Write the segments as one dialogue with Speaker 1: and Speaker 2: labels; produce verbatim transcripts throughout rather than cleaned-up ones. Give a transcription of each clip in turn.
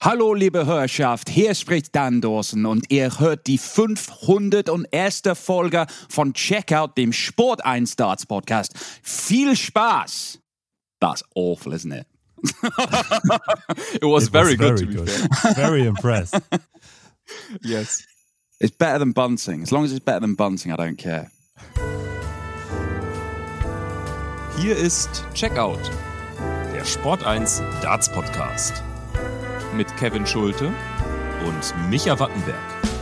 Speaker 1: Hallo liebe Hörerschaft, hier spricht Dan Dawson und ihr hört die fünfhunderterste Folge von Checkout, dem Sport eins Darts Podcast. Viel Spaß! That's awful, isn't it?
Speaker 2: It was
Speaker 3: it
Speaker 2: very
Speaker 3: was
Speaker 2: good
Speaker 3: very
Speaker 2: to be
Speaker 3: good.
Speaker 2: fair.
Speaker 3: Very impressed.
Speaker 2: Yes.
Speaker 1: It's better than Bunting. As long as it's better than Bunting, I don't care.
Speaker 2: Hier ist Checkout
Speaker 3: Der Sport eins Darts Podcast
Speaker 2: mit Kevin Schulte
Speaker 3: und Micha Wattenberg.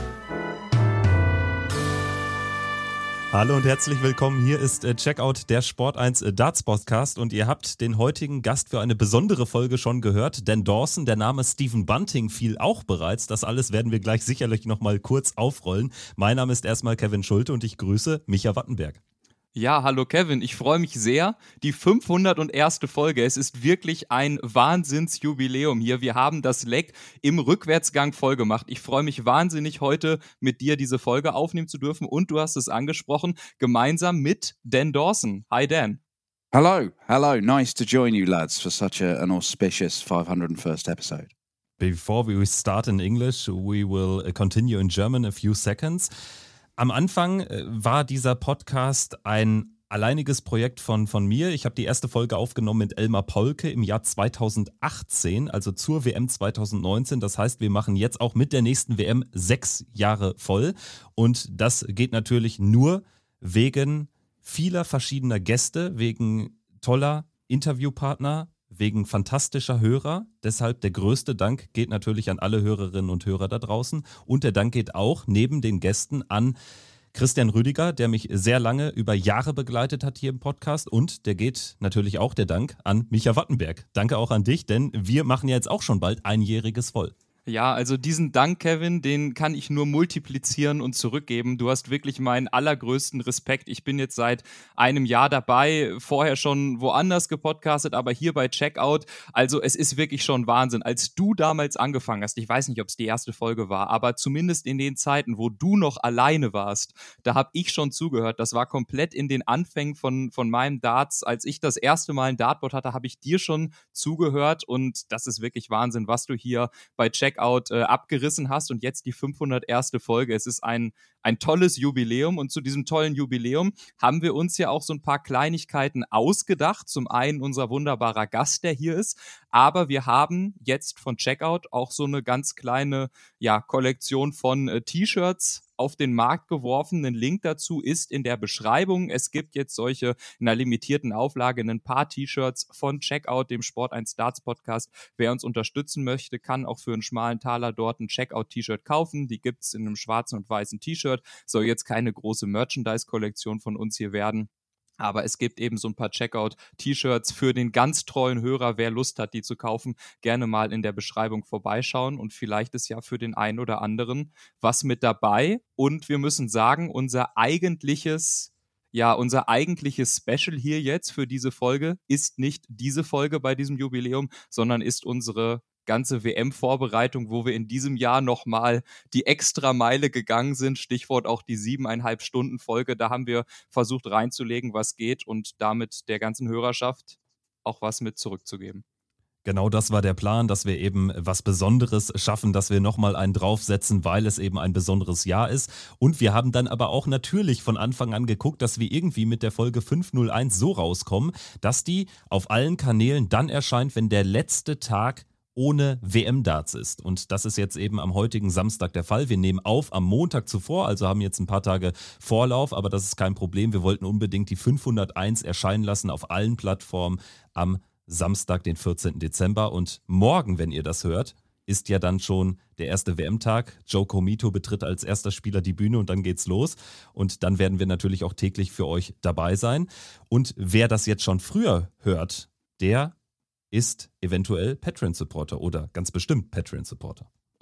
Speaker 3: Hallo und herzlich willkommen. Hier ist äh, Checkout, der Sport eins äh, Darts Podcast und ihr habt den heutigen Gast für eine besondere Folge schon gehört. Dan Dawson, der Name Stephen Bunting fiel auch bereits. Das alles werden wir gleich sicherlich nochmal kurz aufrollen. Mein Name ist erstmal Kevin Schulte und ich grüße Micha Wattenberg.
Speaker 2: Ja, hallo Kevin, ich freue mich sehr. Die fünfhunderterste Folge, es ist wirklich ein Wahnsinnsjubiläum hier. Wir haben das Leck im Rückwärtsgang vollgemacht. Ich freue mich wahnsinnig, heute mit dir diese Folge aufnehmen zu dürfen und du hast es angesprochen, gemeinsam mit Dan Dawson. Hi Dan.
Speaker 1: Hello, hello. Nice to join you lads for such a, an auspicious five hundred first episode.
Speaker 3: Before we start in English, we will continue in German a few seconds. Am Anfang war dieser Podcast ein alleiniges Projekt von, von mir. Ich habe die erste Folge aufgenommen mit Elmar Polke im Jahr zweitausendachtzehn, also zur W M zweitausendneunzehn. Das heißt, wir machen jetzt auch mit der nächsten W M sechs Jahre voll. Und das geht natürlich nur wegen vieler verschiedener Gäste, wegen toller Interviewpartner, wegen fantastischer Hörer. Deshalb der größte Dank geht natürlich an alle Hörerinnen und Hörer da draußen. Und der Dank geht auch neben den Gästen an Christian Rüdiger, der mich sehr lange, über Jahre begleitet hat hier im Podcast. Und der geht natürlich auch der Dank an Micha Wattenberg. Danke auch an dich, denn wir machen ja jetzt auch schon bald einjähriges voll.
Speaker 2: Ja, also diesen Dank, Kevin, den kann ich nur multiplizieren und zurückgeben. Du hast wirklich meinen allergrößten Respekt. Ich bin jetzt seit einem Jahr dabei, vorher schon woanders gepodcastet, aber hier bei Checkout. Also es ist wirklich schon Wahnsinn. Als du damals angefangen hast, ich weiß nicht, ob es die erste Folge war, aber zumindest in den Zeiten, wo du noch alleine warst, da habe ich schon zugehört. Das war komplett in den Anfängen von, von meinem Darts. Als ich das erste Mal ein Dartboard hatte, habe ich dir schon zugehört und das ist wirklich Wahnsinn, was du hier bei Checkout Checkout äh, abgerissen hast und jetzt die fünfhunderterste Folge. Es ist ein, ein tolles Jubiläum und zu diesem tollen Jubiläum haben wir uns ja auch so ein paar Kleinigkeiten ausgedacht. Zum einen unser wunderbarer Gast, der hier ist, aber wir haben jetzt von Checkout auch so eine ganz kleine ja, Kollektion von äh, T-Shirts auf den Markt geworfen. Ein Link dazu ist in der Beschreibung. Es gibt jetzt solche in einer limitierten Auflage ein paar T-Shirts von Checkout, dem Sport eins Darts Podcast. Wer uns unterstützen möchte, kann auch für einen schmalen Taler dort ein Checkout-T-Shirt kaufen. Die gibt's in einem schwarzen und weißen T-Shirt. Soll jetzt keine große Merchandise-Kollektion von uns hier werden. Aber es gibt eben so ein paar Checkout-T-Shirts für den ganz treuen Hörer. Wer Lust hat, die zu kaufen, gerne mal in der Beschreibung vorbeischauen. Und vielleicht ist ja für den einen oder anderen was mit dabei. Und wir müssen sagen, unser eigentliches, ja, unser eigentliches Special hier jetzt für diese Folge ist nicht diese Folge bei diesem Jubiläum, sondern ist unsere ganze W M-Vorbereitung, wo wir in diesem Jahr nochmal die extra Meile gegangen sind, Stichwort auch die siebeneinhalb Stunden Folge, da haben wir versucht reinzulegen, was geht und damit der ganzen Hörerschaft auch was mit zurückzugeben.
Speaker 3: Genau das war der Plan, dass wir eben was Besonderes schaffen, dass wir nochmal einen draufsetzen, weil es eben ein besonderes Jahr ist. Und wir haben dann aber auch natürlich von Anfang an geguckt, dass wir irgendwie mit der Folge fünfhunderteins so rauskommen, dass die auf allen Kanälen dann erscheint, wenn der letzte Tag ohne W M-Darts ist. Und das ist jetzt eben am heutigen Samstag der Fall. Wir nehmen auf am Montag zuvor, also haben jetzt ein paar Tage Vorlauf, aber das ist kein Problem. Wir wollten unbedingt die fünfhunderteins erscheinen lassen auf allen Plattformen am Samstag, den vierzehnten Dezember. Und morgen, wenn ihr das hört, ist ja dann schon der erste W M-Tag. Joe Comito betritt als erster Spieler die Bühne und dann geht's los. Und dann werden wir natürlich auch täglich für euch dabei sein. Und wer das jetzt schon früher hört, der ist eventuell Patreon-Supporter oder ganz bestimmt Patreon-Supporter.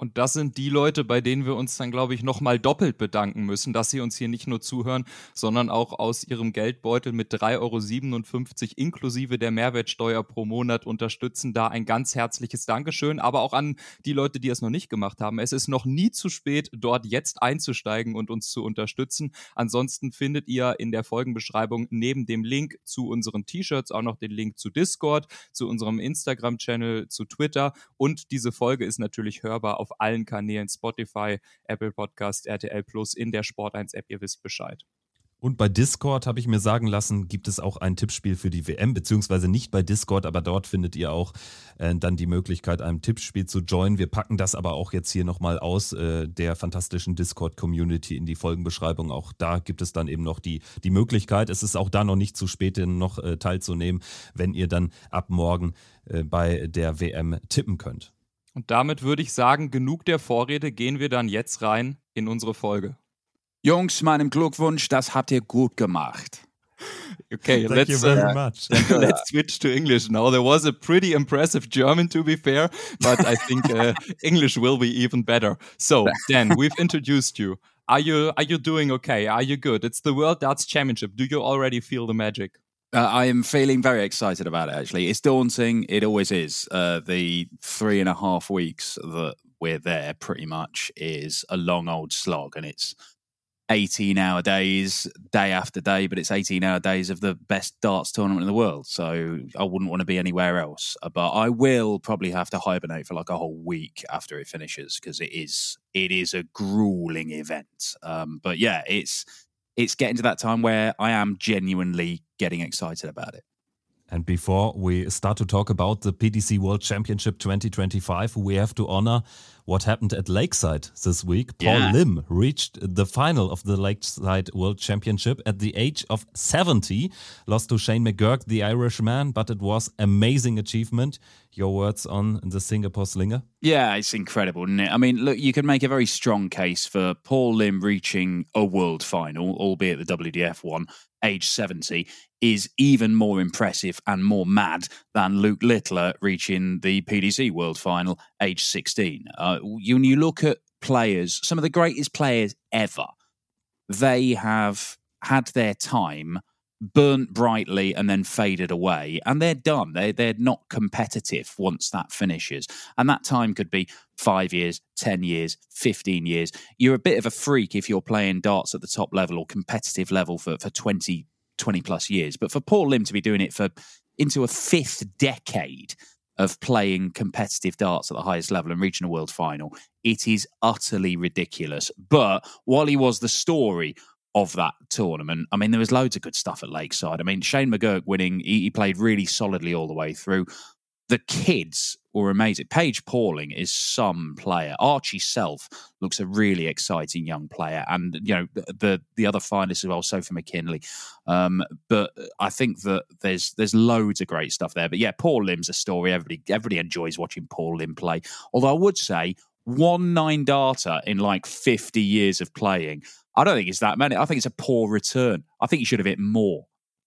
Speaker 2: Und das sind die Leute, bei denen wir uns dann, glaube ich, nochmal doppelt bedanken müssen, dass sie uns hier nicht nur zuhören, sondern auch aus ihrem Geldbeutel mit drei Euro siebenundfünfzig inklusive der Mehrwertsteuer pro Monat unterstützen. Da ein ganz herzliches Dankeschön, aber auch an die Leute, die es noch nicht gemacht haben. Es ist noch nie zu spät, dort jetzt einzusteigen und uns zu unterstützen. Ansonsten findet ihr in der Folgenbeschreibung neben dem Link zu unseren T-Shirts auch noch den Link zu Discord, zu unserem Instagram-Channel, zu Twitter, und diese Folge ist natürlich hörbar auf allen Kanälen, Spotify, Apple Podcast, R T L Plus, in der Sport eins App, ihr wisst Bescheid.
Speaker 3: Und bei Discord, habe ich mir sagen lassen, gibt es auch ein Tippspiel für die W M, beziehungsweise nicht bei Discord, aber dort findet ihr auch äh, dann die Möglichkeit, einem Tippspiel zu joinen. Wir packen das aber auch jetzt hier nochmal aus äh, der fantastischen Discord-Community in die Folgenbeschreibung. Auch da gibt es dann eben noch die, die Möglichkeit. Es ist auch da noch nicht zu spät, noch äh, teilzunehmen, wenn ihr dann ab morgen äh, bei der W M tippen könnt.
Speaker 2: Und damit würde ich sagen, genug der Vorrede, gehen wir dann jetzt rein in unsere Folge.
Speaker 1: Jungs, meinem Glückwunsch, das habt ihr gut gemacht.
Speaker 2: Okay,
Speaker 3: Thank
Speaker 2: let's,
Speaker 3: you very
Speaker 2: uh,
Speaker 3: much.
Speaker 2: let's switch to English now. There was a pretty impressive German, to be fair, but I think uh, English will be even better. So, Dan, we've introduced you. Are you are you doing okay? Are you good? It's the World Darts Championship. Do you already feel the magic?
Speaker 1: Uh, I am feeling very excited about it, actually. It's daunting. It always is. Uh, the three and a half weeks that we're there pretty much is a long old slog, and it's eighteen-hour days, day after day, but it's eighteen-hour days of the best darts tournament in the world, so I wouldn't want to be anywhere else. But I will probably have to hibernate for like a whole week after it finishes, because it is it is a grueling event. Um, but yeah, it's it's getting to that time where I am genuinely getting excited about it.
Speaker 3: And before we start to talk about the P D C World Championship twenty twenty-five, we have to honor what happened at Lakeside this week. Paul
Speaker 1: Yeah.
Speaker 3: Lim reached the final of the Lakeside World Championship at the age of seventy, lost to Shane McGurk, the Irishman, but it was amazing achievement. Your words on the Singapore Slinger?
Speaker 1: Yeah, it's incredible, isn't it? I mean, look, you can make a very strong case for Paul Lim reaching a world final, albeit the W D F one, age seventy, is even more impressive and more mad than Luke Littler reaching the P D C World Final, age sixteen. Uh, you, when you look at players, some of the greatest players ever, they have had their time, burnt brightly and then faded away, and they're done. They they're not competitive once that finishes, and that time could be five years, ten years, fifteen years. You're a bit of a freak if you're playing darts at the top level or competitive level for for twenty, twenty plus years. But for Paul Lim to be doing it for into a fifth decade of playing competitive darts at the highest level and reaching a world final, it is utterly ridiculous. But while he was the story of that tournament, I mean, there was loads of good stuff at Lakeside. I mean, Shane McGurk winning, he, he played really solidly all the way through. The kids were amazing. Paige Pauling is some player. Archie Self looks a really exciting young player. And, you know, the the other finalists as well, Sophie McKinley. Um, but I think that there's there's loads of great stuff there. But yeah, Paul Lim's a story. Everybody, everybody enjoys watching Paul Lim play. Although I would say one nine darter in like fifty years of playing, I don't think it's that many. I think it's a poor return. I think he should have hit more.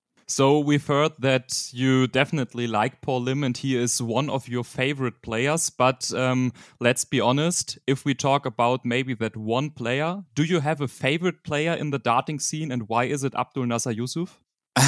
Speaker 2: So we've heard that you definitely like Paul Lim and he is one of your favorite players. But um, let's be honest, if we talk about maybe that one player, do you have a favorite player in the darting scene, and why is it Abdul Nasser Yusuf?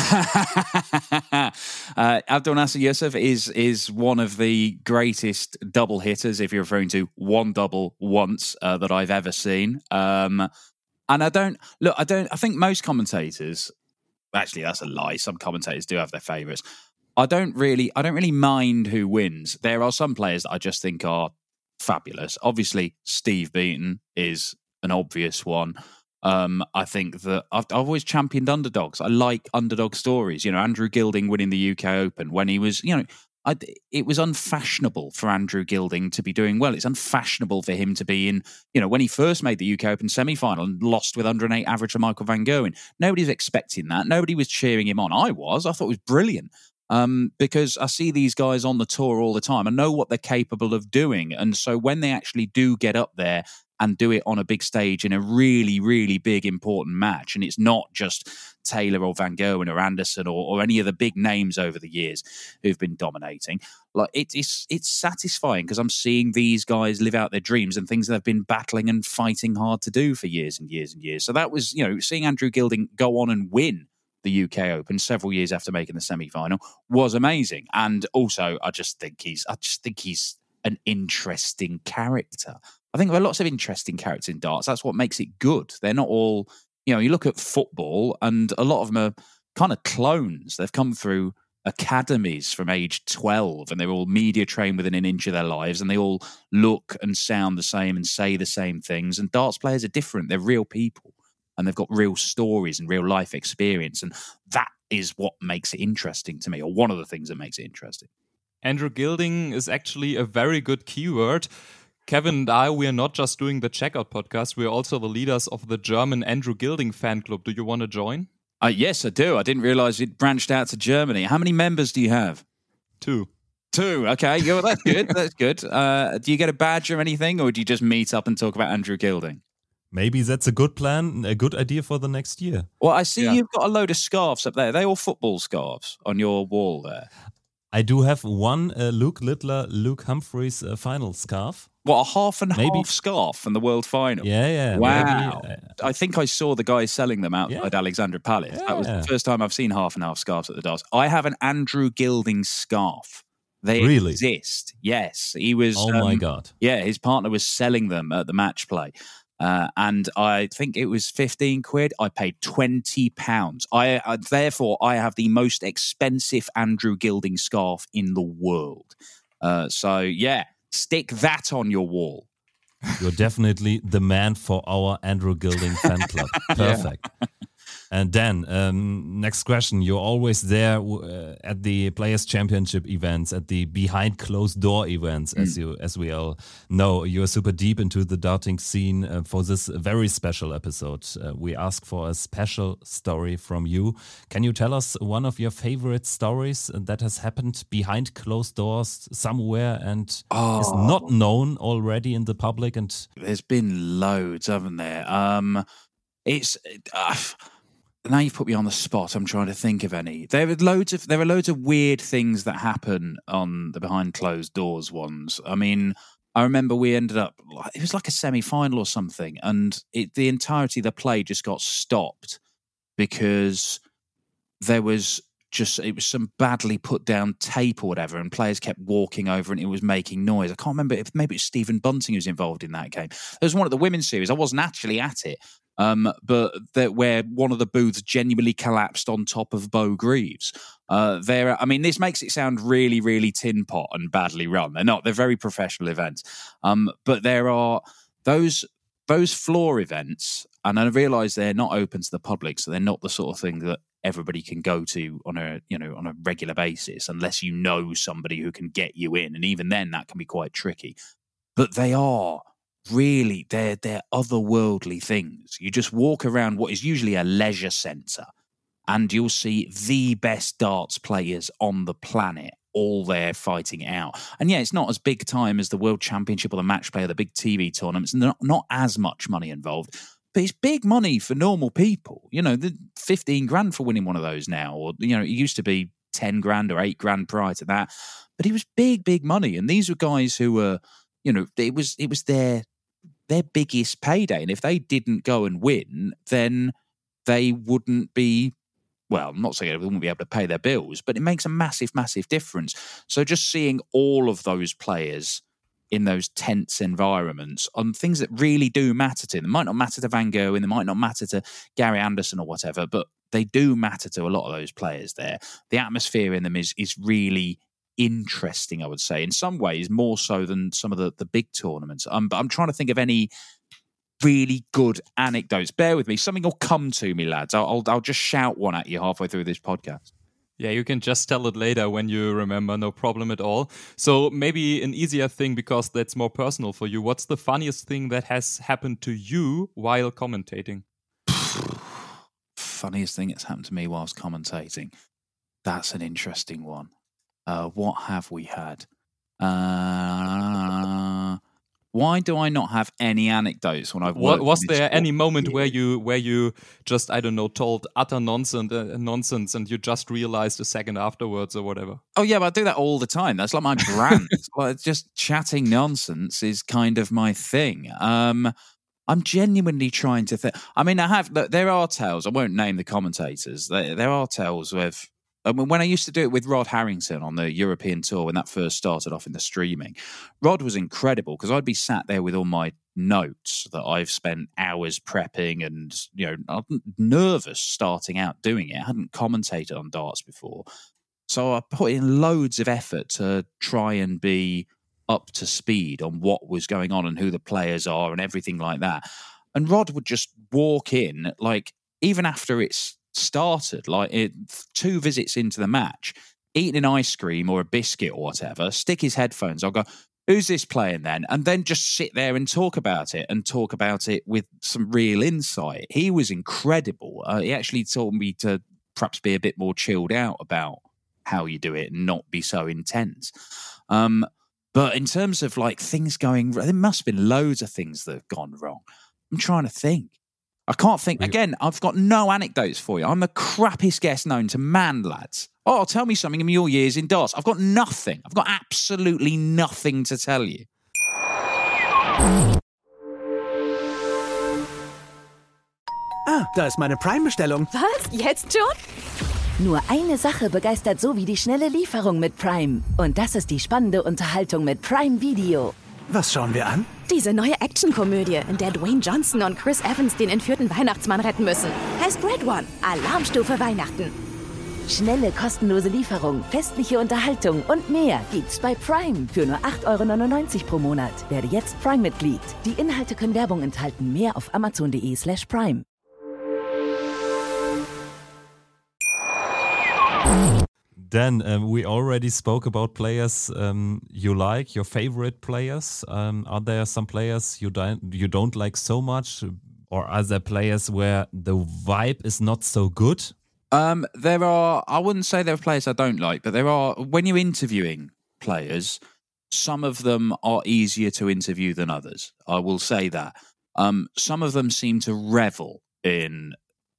Speaker 1: uh, Abdul Nasser Yusuf is is one of the greatest double hitters, if you're referring to one double once, uh, that I've ever seen. Um, and I don't look. I don't. I think most commentators. Actually, that's a lie. Some commentators do have their favourites. I don't really. I don't really mind who wins. There are some players that I just think are fabulous. Obviously, Steve Beaton is an obvious one. Um, I think that I've, I've always championed underdogs. I like underdog stories. You know, Andrew Gilding winning the U K Open when he was, you know, I, it was unfashionable for Andrew Gilding to be doing well. It's unfashionable for him to be in, you know, when he first made the U K Open semi-final and lost with under an eight average to Michael van Gerwen. Nobody was expecting that. Nobody was cheering him on. I was. I thought it was brilliant. Um, because I see these guys on the tour all the time. I know what they're capable of doing. And so when they actually do get up there and do it on a big stage in a really, really big, important match. And it's not just Taylor or Van Gerwen or Anderson or, or any of the big names over the years who've been dominating. Like it, it's it's satisfying because I'm seeing these guys live out their dreams and things that they've been battling and fighting hard to do for years and years and years. So that was, you know, seeing Andrew Gilding go on and win the U K Open several years after making the semi-final was amazing. And also, I just think he's, I just think he's an interesting character. I think there are lots of interesting characters in darts. That's what makes it good. They're not all, you know, you look at football and a lot of them are kind of clones. They've come through academies from age twelve and they're all media trained within an inch of their lives and they all look and sound the same and say the same things. And darts players are different. They're real people. And they've got real stories and real life experience. And that is what makes it interesting to me, or one of the things that makes it interesting.
Speaker 2: Andrew Gilding is actually a very good keyword. Kevin and I, we are not just doing the Checkout podcast. We are also the leaders of the German Andrew Gilding fan club. Do you want to join?
Speaker 1: Uh, yes, I do. I didn't realize it branched out to Germany. How many members do you have?
Speaker 2: Two.
Speaker 1: Two. Okay. Well, that's good. That's good. Uh, do you get a badge or anything, or do you just meet up and talk about Andrew Gilding?
Speaker 3: Maybe that's a good plan, a good idea for the next year.
Speaker 1: Well, I see
Speaker 2: Yeah.
Speaker 1: you've got a load of scarves up there. Are they all football scarves on your wall there?
Speaker 3: I do have one uh, Luke Littler, Luke Humphreys uh, final scarf.
Speaker 1: What, a half and
Speaker 3: Maybe.
Speaker 1: half scarf from the World Final?
Speaker 3: Yeah, yeah.
Speaker 1: Wow.
Speaker 3: Maybe, uh,
Speaker 1: I think I saw the guys selling them out
Speaker 3: Yeah.
Speaker 1: at Alexandra Palace. That was the
Speaker 3: Yeah.
Speaker 1: first time I've seen half and half scarves at the darts. I have an Andrew Gilding scarf. They
Speaker 3: Really?
Speaker 1: exist. Yes. He was.
Speaker 3: oh my
Speaker 1: um,
Speaker 3: God.
Speaker 1: Yeah, his partner was selling them at the match play. Uh, and I think it was fifteen quid. I paid twenty pounds. I, I Therefore, I have the most expensive Andrew Gilding scarf in the world. Uh, so, yeah, stick that on your wall.
Speaker 3: You're definitely the man for our Andrew Gilding fan club. Perfect. And Dan, um, next question. You're always there uh, at the Players Championship events, at the behind closed door events, as you as we all know. You're super deep into the darting scene. Uh, for this very special episode, uh, we ask for a special story from you. Can you tell us one of your favorite stories that has happened behind closed doors somewhere and is not known already in the public? And
Speaker 1: There's been loads, haven't there? Um, it's uh, now you've put me on the spot. I'm trying to think of any. There are loads of there are loads of weird things that happen on the behind closed doors ones. I mean, I remember we ended up it was like a semi final or something, and it, the entirety of the play just got stopped because there was just it was some badly put down tape or whatever, and players kept walking over and it was making noise. I can't remember if maybe it was Stephen Bunting who was involved in that game. There was one at the women's series. I wasn't actually at it, um, but that where one of the booths genuinely collapsed on top of Bo Greaves. Uh, there, I mean, this makes it sound really, really tin pot and badly run. They're not. They're very professional events, um, but there are those those floor events, and I realise they're not open to the public, so they're not the sort of thing that everybody can go to on a you know on a regular basis unless you know somebody who can get you in, and even then that can be quite tricky. But they are really they're they're otherworldly things. You just walk around what is usually a leisure centre, and you'll see the best darts players on the planet all there fighting it out. And yeah, it's not as big time as the World Championship or the Match Play or the big T V tournaments. Not not as much money involved. But it's big money for normal people. You know, the fifteen grand for winning one of those now. Or, you know, it used to be ten grand or eight grand prior to that. But it was big, big money. And these were guys who were, you know, it was it was their their biggest payday. And if they didn't go and win, then they wouldn't be, well, I'm not saying they wouldn't be able to pay their bills, but it makes a massive, massive difference. So just seeing all of those players in those tense environments on things that really do matter to them. They might not matter to Van Gerwen, they might not matter to Gary Anderson or whatever, but they do matter to a lot of those players there. The atmosphere in them is is really interesting, I would say, in some ways more so than some of the, the big tournaments. Um, but I'm trying to think of any really good anecdotes. Bear with me. Something will come to me, lads. I'll, I'll, I'll just shout one at you halfway through this podcast.
Speaker 2: Yeah, you can just tell it later when you remember, no problem at all. So maybe an easier thing, because that's more personal for you. What's the funniest thing that has happened to you while commentating?
Speaker 1: Funniest thing that's happened to me whilst commentating. That's an interesting one. Uh, what have we had? Uh, Why do I not have any anecdotes when I've
Speaker 2: What,
Speaker 1: worked?
Speaker 2: was
Speaker 1: in this
Speaker 2: there
Speaker 1: sport
Speaker 2: any
Speaker 1: for
Speaker 2: moment
Speaker 1: years?
Speaker 2: where you where you just I don't know told utter nonsense uh, nonsense and you just realized a second afterwards or whatever?
Speaker 1: Oh yeah, but I do that all the time. That's like my brand. Well, it's just chatting nonsense is kind of my thing. Um, I'm genuinely trying to think. I mean, I have. There are tales. I won't name the commentators. There, there are tales with. I mean, when I used to do it with Rod Harrington on the European tour, when that first started off in the streaming, Rod was incredible because I'd be sat there with all my notes that I've spent hours prepping, and you know, I'm nervous starting out doing it. I hadn't commentated on darts before, so I put in loads of effort to try and be up to speed on what was going on and who the players are and everything like that. And Rod would just walk in, like, even after it's started, like it, two visits into the match, eating an ice cream or a biscuit or whatever, stick his headphones. I'll go, who's this playing then? And then just sit there and talk about it and talk about it with some real insight. He was incredible. Uh, he actually taught me to perhaps be a bit more chilled out about how you do it and not be so intense. Um, But in terms of like things going, there must have been loads of things that have gone wrong. I'm trying to think. I can't think. Again, I've got no anecdotes for you. I'm the crappiest guest known to man, lads. Oh, tell me something in your years in darts. I've got nothing. I've got absolutely nothing to tell you.
Speaker 4: Ah, da ist meine Prime-Bestellung.
Speaker 5: Was? Jetzt schon?
Speaker 6: Nur eine Sache begeistert so wie die schnelle Lieferung mit Prime. Und das ist die spannende Unterhaltung mit Prime Video.
Speaker 4: Was schauen wir an?
Speaker 5: Diese neue Actionkomödie, in der Dwayne Johnson und Chris Evans den entführten Weihnachtsmann retten müssen. Heißt Red One. Alarmstufe Weihnachten.
Speaker 6: Schnelle, kostenlose Lieferung, festliche Unterhaltung und mehr gibt's bei Prime für nur acht Euro neunundneunzig pro Monat. Werde jetzt Prime-Mitglied. Die Inhalte können Werbung enthalten. Mehr auf amazon.de slash prime.
Speaker 3: Dan, um, we already spoke about players um, you like, your favorite players. Um, are there some players you don't you don't like so much, or are there players where the vibe is not so good?
Speaker 1: Um, there are. I wouldn't say there are players I don't like, but there are. When you're interviewing players, some of them are easier to interview than others. I will say that. Um, some of them seem to revel in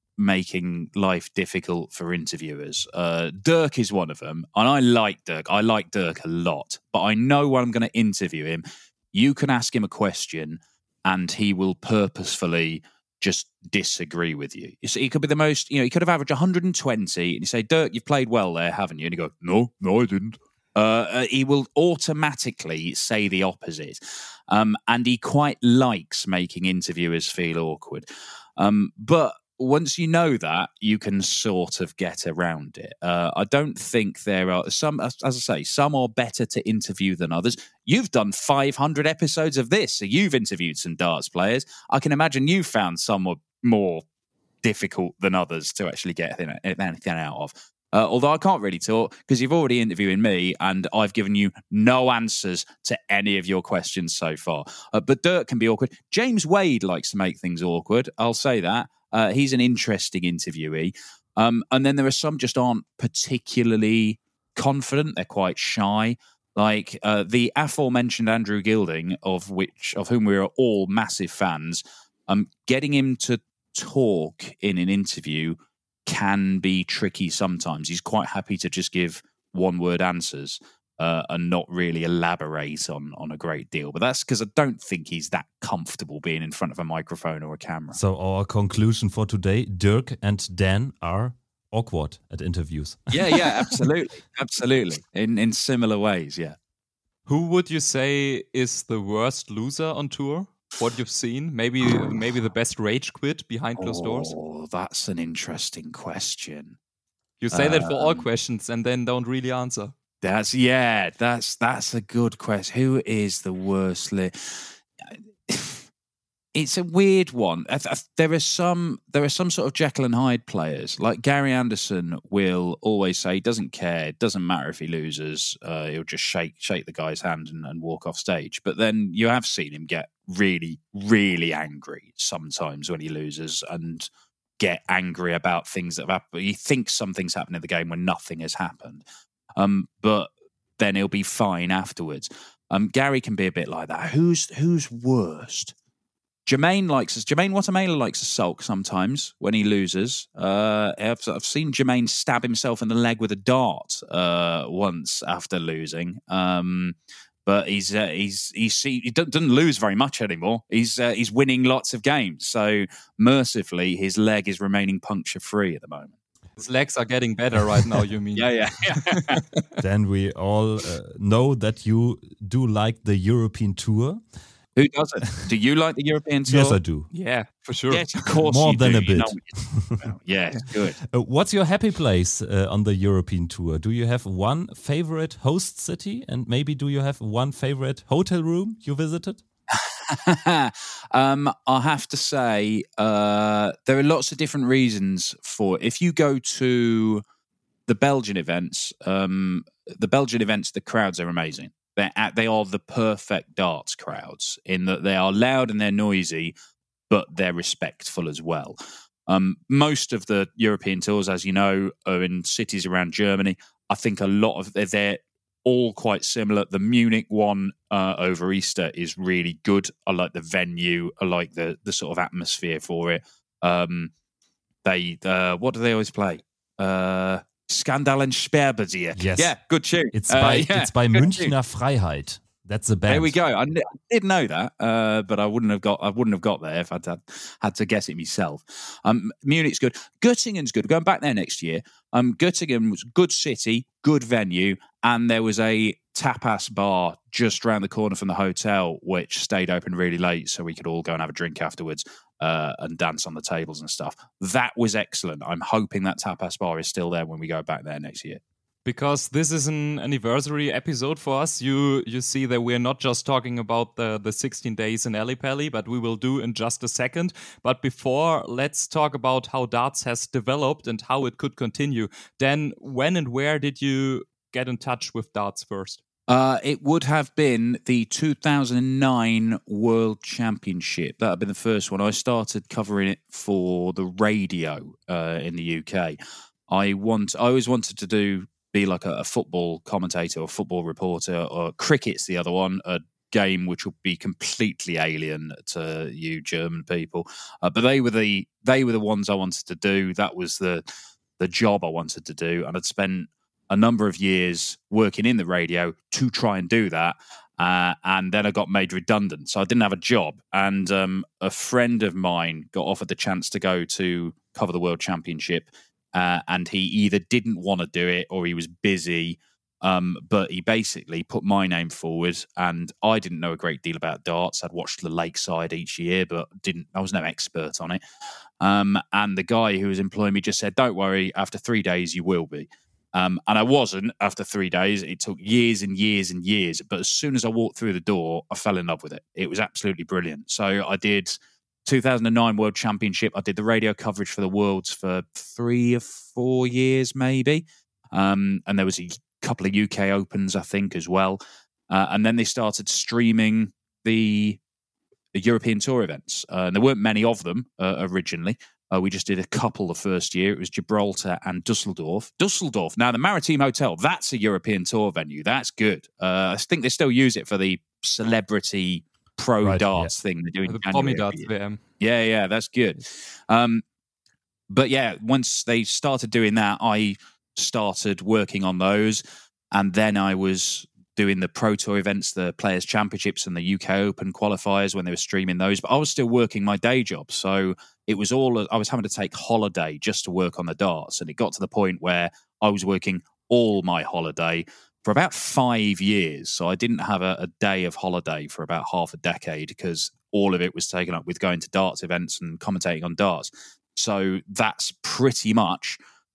Speaker 1: making life difficult for interviewers. Uh, Dirk is one of them, and I like Dirk. I like Dirk a lot, but I know when I'm going to interview him, you can ask him a question and he will purposefully just disagree with you. You see, he could be the most, you know, he could have averaged one hundred twenty and you say, Dirk, you've played well there, haven't you? And he go, no, no, I didn't. Uh, uh, he will automatically say the opposite. Um, and he quite likes making interviewers feel awkward. Um, but once you know that, you can sort of get around it. Uh, I don't think there are some, as I say, some are better to interview than others. You've done five hundred episodes of this, so you've interviewed some darts players. I can imagine you found some were more difficult than others to actually get anything out of. Uh, although I can't really talk because you've already interviewed me and I've given you no answers to any of your questions so far. Uh, but Dirk can be awkward. James Wade likes to make things awkward. I'll say that. Uh, he's an interesting interviewee. Um, and then there are some just aren't particularly confident. They're quite shy. Like uh, the aforementioned Andrew Gilding, of which of whom we are all massive fans. Um, getting him to talk in an interview can be tricky sometimes. He's quite happy to just give one-word answers uh, and not really elaborate on, on a great deal. But that's because I don't think he's that comfortable being in front of a microphone or a camera.
Speaker 3: So our conclusion for today, Dirk and Dan are awkward at interviews.
Speaker 1: Yeah, yeah, absolutely. Absolutely. In, in similar ways, yeah.
Speaker 2: Who would you say is the worst loser on tour? What you've seen? Maybe maybe the best rage quit behind closed doors?
Speaker 1: Oh, that's an interesting question.
Speaker 2: You say um, that for all
Speaker 1: Um,
Speaker 2: questions and then don't really answer.
Speaker 1: That's, yeah, that's that's a good question. Who is the worst? Li- it's a weird one. I th- There are some there are some sort of Jekyll and Hyde players. Like Gary Anderson will always say he doesn't care. It doesn't matter if he loses. Uh, he'll just shake shake the guy's hand and, and walk off stage. But then you have seen him get really, really angry sometimes when he loses and get angry about things that have happened. He thinks something's happened in the game when nothing has happened. Um, but then he'll be fine afterwards. Um, Gary can be a bit like that. Who's who's worst? Jermaine likes us. Jermaine Watermela likes to sulk sometimes when he loses. Uh, I've, I've seen Jermaine stab himself in the leg with a dart uh, once after losing. Um, but he's uh, he's he's he doesn't lose very much anymore. He's uh, he's winning lots of games. So mercifully, his leg is remaining puncture free at the moment.
Speaker 2: His legs are getting better right now, you mean?
Speaker 1: yeah, yeah. yeah.
Speaker 3: Then we all uh, know that you do like the European tour.
Speaker 1: Who doesn't? Do you like the European tour?
Speaker 3: Yes, I do.
Speaker 2: Yeah, for sure.
Speaker 1: Yes, of course.
Speaker 3: More
Speaker 1: you
Speaker 3: than
Speaker 1: do.
Speaker 3: a bit.
Speaker 1: You know, well, yeah, good.
Speaker 3: Uh, what's your happy place uh, on the European tour? Do you have one favorite host city? And maybe do you have one favorite hotel room you visited?
Speaker 1: um, I have to say, uh, there are lots of different reasons for it. If you go to the Belgian events, um, the Belgian events, the crowds are amazing. They're at, they are the perfect darts crowds in that they are loud and they're noisy, but they're respectful as well. Um, most of the European tours, as you know, are in cities around Germany. I think a lot of they're, they're all quite similar. The Munich one uh, over Easter is really good. I like the venue. I like the the sort of atmosphere for it. Um, they uh, what do they always play? Uh, Skandal and Sperrbazier.
Speaker 3: Yes.
Speaker 1: Yeah, good tune.
Speaker 3: It's
Speaker 1: uh,
Speaker 3: by
Speaker 1: yeah,
Speaker 3: it's by Münchner Freiheit. That's the band.
Speaker 1: There we go. I, I did know that, uh, but I wouldn't have got. I wouldn't have got there if I'd had, had to guess it myself. Um, Munich's good. Göttingen's good. Going back there next year. Um, Göttingen was a good city, good venue, and there was a tapas bar just around the corner from the hotel, which stayed open really late, so we could all go and have a drink afterwards uh, and dance on the tables and stuff. That was excellent. I'm hoping that tapas bar is still there when we go back there next year.
Speaker 2: Because this is an anniversary episode for us, you you see that we're not just talking about the, the sixteen days in Ellipelli, but we will do in just a second. But before, let's talk about how darts has developed and how it could continue. Dan, when and where did you get in touch with darts first?
Speaker 1: Uh, it would have been the two thousand nine World Championship. That had been the first one. I started covering it for the radio uh, in the U K. I want. I always wanted to do... be like a, a football commentator or football reporter, or cricket's the other one, a game which will be completely alien to you German people. Uh, but they were the they were the ones I wanted to do. That was the the job I wanted to do, and I'd spent a number of years working in the radio to try and do that. Uh, and then I got made redundant, so I didn't have a job. And um, a friend of mine got offered the chance to go to cover the World Championship. Uh, and he either didn't want to do it or he was busy, um, but he basically put my name forward. And I didn't know a great deal about darts. I'd watched the Lakeside each year, but didn't. I was no expert on it. Um, and the guy who was employing me just said, "Don't worry, after three days you will be." Um, and I wasn't after three days. It took years and years and years. But as soon as I walked through the door, I fell in love with it. It was absolutely brilliant. So I did two thousand nine World Championship. I did the radio coverage for the Worlds for three or four years, maybe. Um, and there was a couple of U K Opens, I think, as well. Uh, and then they started streaming the, the European Tour events. Uh, and there weren't many of them uh, originally. Uh, we just did a couple the first year. It was Gibraltar and Dusseldorf. Dusseldorf. Now, the Maritime Hotel, that's a European Tour venue. That's good. Uh, I think they still use it for the celebrity pro
Speaker 3: right,
Speaker 1: darts
Speaker 3: yeah.
Speaker 1: thing they're doing.
Speaker 2: The Promi Darts V M.
Speaker 1: Yeah, yeah, that's good. Um, but yeah, once they started doing that, I started working on those. And then I was doing the Pro Tour events, the Players' Championships and the U K Open qualifiers when they were streaming those. But I was still working my day job. So it was all, I was having to take holiday just to work on the darts. And it got to the point where I was working all my holiday for about five years. So I didn't have a, a day of holiday for about half a decade because all of it was taken up with going to darts events and commentating on darts. So that's pretty much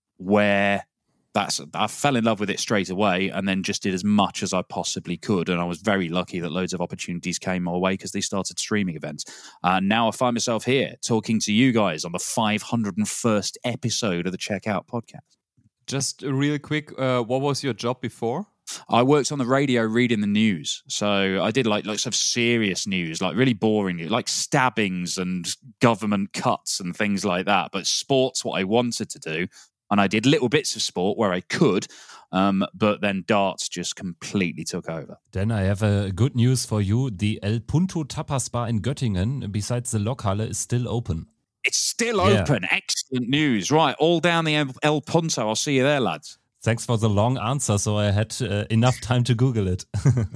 Speaker 1: where that's, I fell in love with it straight away and then just did as much as I possibly could. And I was very lucky that loads of opportunities came my way because they started streaming events. And uh, now I find myself here talking to you guys on the five hundred first episode of the Checkout podcast.
Speaker 2: Just real quick, uh, what was your job before?
Speaker 1: I worked on the radio reading the news. So I did like lots of serious news, like really boring news, like stabbings and government cuts and things like that. But sport's what I wanted to do. And I did little bits of sport where I could. Um, but then darts just completely took over.
Speaker 3: Then I have a good news for you. The El Punto Tapas Bar in Göttingen, besides the Lokhalle, is still open.
Speaker 1: It's still
Speaker 3: Yeah.
Speaker 1: open. Excellent news. Right, all down the El- El Punto. I'll see you there, lads.
Speaker 3: Thanks for the long answer, so I had uh, enough time to Google it.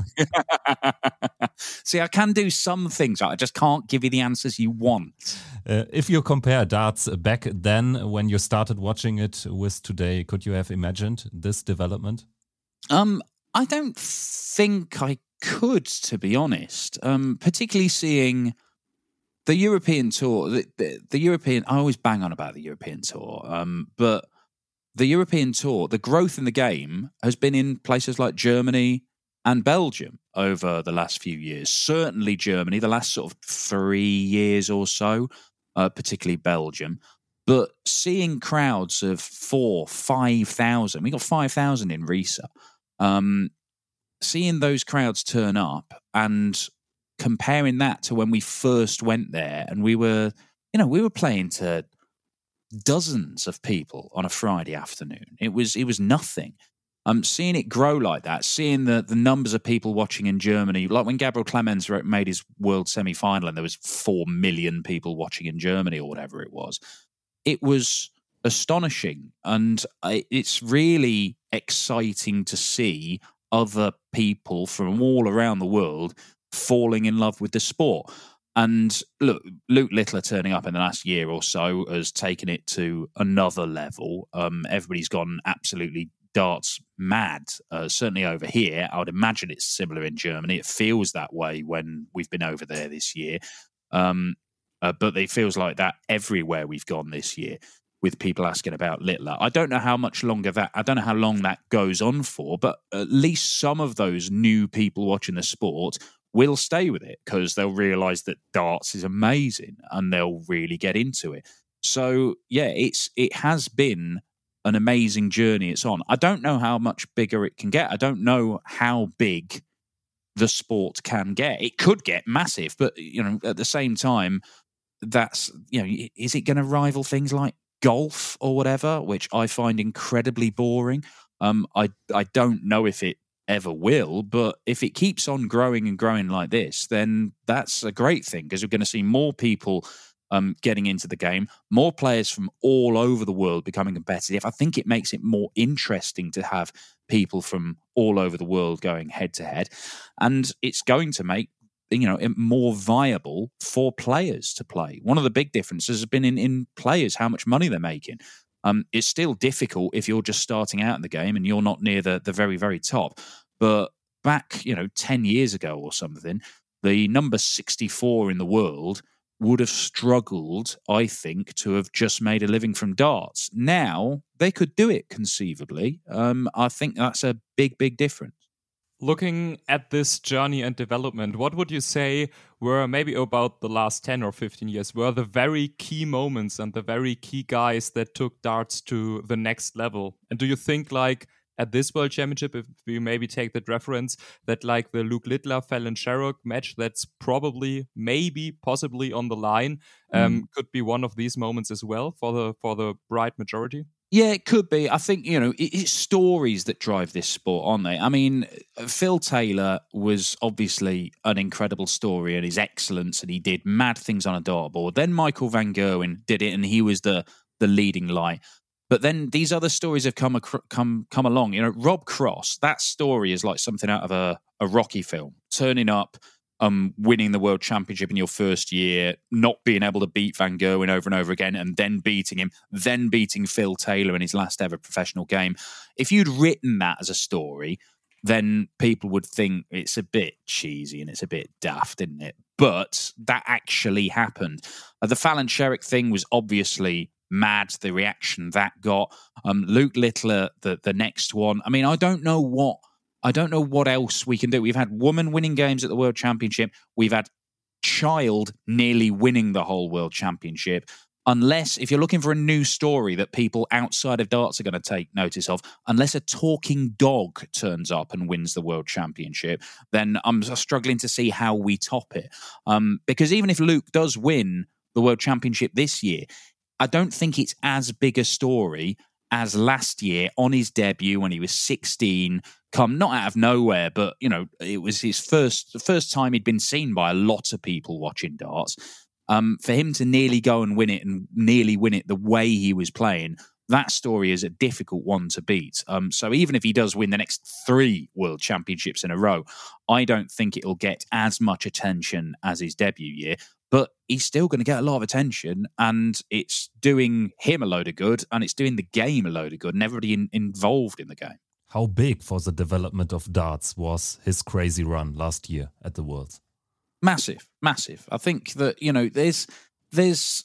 Speaker 1: See, I can do some things. I just can't give you the answers you want.
Speaker 3: Uh, if you compare darts back then when you started watching it with today, could you have imagined this development?
Speaker 1: Um, I don't think I could, to be honest. Um, particularly seeing the European tour. The, the, the European, I always bang on about the European tour, um, but the European tour, the growth in the game has been in places like Germany and Belgium over the last few years. Certainly Germany, the last sort of three years or so, uh, particularly Belgium. But seeing crowds of four, five thousand, we got five thousand in Riesa. Um, seeing those crowds turn up and comparing that to when we first went there, and we were, you know, we were playing to dozens of people on a Friday afternoon. It was it was nothing. Um, seeing it grow like that, seeing the, the numbers of people watching in Germany, like when Gabriel Clemens made his world semi-final and there was four million people watching in Germany or whatever it was, it was astonishing. And it's really exciting to see other people from all around the world falling in love with the sport. And look, Luke Littler turning up in the last year or so has taken it to another level. Um, everybody's gone absolutely darts mad, uh, certainly over here. I would imagine it's similar in Germany. It feels that way when we've been over there this year. Um, uh, but it feels like that everywhere we've gone this year with people asking about Littler. I don't know how much longer that, I don't know how long that goes on for, but at least some of those new people watching the sport will stay with it because they'll realise that darts is amazing and they'll really get into it. So yeah, it's it has been an amazing journey it's on. I don't know how much bigger it can get. I don't know how big the sport can get. It could get massive, but you know, at the same time, that's, you know, is it going to rival things like golf or whatever, which I find incredibly boring? Um, I I don't know if it ever will, but if it keeps on growing and growing like this, then that's a great thing because we're going to see more people um, getting into the game, more players from all over the world becoming competitive. I think it makes it more interesting to have people from all over the world going head to head, and it's going to make, you know, it more viable for players to play. One of the big differences has been in, in players, how much money they're making. Um, it's still difficult if you're just starting out in the game and you're not near the, the very, very top. But back, you know, ten years ago or something, the number sixty-four in the world would have struggled, I think, to have just made a living from darts. Now, they could do it conceivably. Um, I think that's a big, big difference.
Speaker 2: Looking at this journey and development, what would you say were maybe about the last ten or fifteen years, were the very key moments and the very key guys that took darts to the next level? And do you think, like, at this World Championship, if we maybe take that reference, that like the Luke Littler, Fallon Sherrock match that's probably, maybe, possibly on the line, um, mm. could be one of these moments as well for the for the bright majority?
Speaker 1: Yeah, it could be. I think, you know, it's stories that drive this sport, aren't they? I mean, Phil Taylor was obviously an incredible story and his excellence, and he did mad things on a dartboard. Then Michael Van Gerwen did it, and he was the the leading light. But then these other stories have come come come along. You know, Rob Cross, that story is like something out of a, a Rocky film. Turning up, um, winning the World Championship in your first year, not being able to beat Van Gerwen over and over again, and then beating him, then beating Phil Taylor in his last ever professional game. If you'd written that as a story, then people would think it's a bit cheesy and it's a bit daft, isn't it? But that actually happened. Uh, the Fallon Sherrock thing was obviously mad, the reaction that got. Um, Luke Littler, the the next one. I mean, I don't know what I don't know what else we can do. We've had women winning games at the World Championship. We've had child nearly winning the whole World Championship. Unless, if you're looking for a new story that people outside of darts are going to take notice of, unless a talking dog turns up and wins the World Championship, then I'm struggling to see how we top it. Um, because even if Luke does win the World Championship this year, I don't think it's as big a story as last year on his debut when he was sixteen, come not out of nowhere, but, you know, it was his first the first time he'd been seen by a lot of people watching darts. Um, for him to nearly go and win it and nearly win it the way he was playing, that story is a difficult one to beat. Um, so even if he does win the next three World Championships in a row, I don't think it'll get as much attention as his debut year. But he's still going to get a lot of attention, and it's doing him a load of good, and it's doing the game a load of good, and everybody in, involved in the game.
Speaker 3: How big for the development of darts was his crazy run last year at the Worlds?
Speaker 1: Massive, massive. I think that, you know, there's, there's,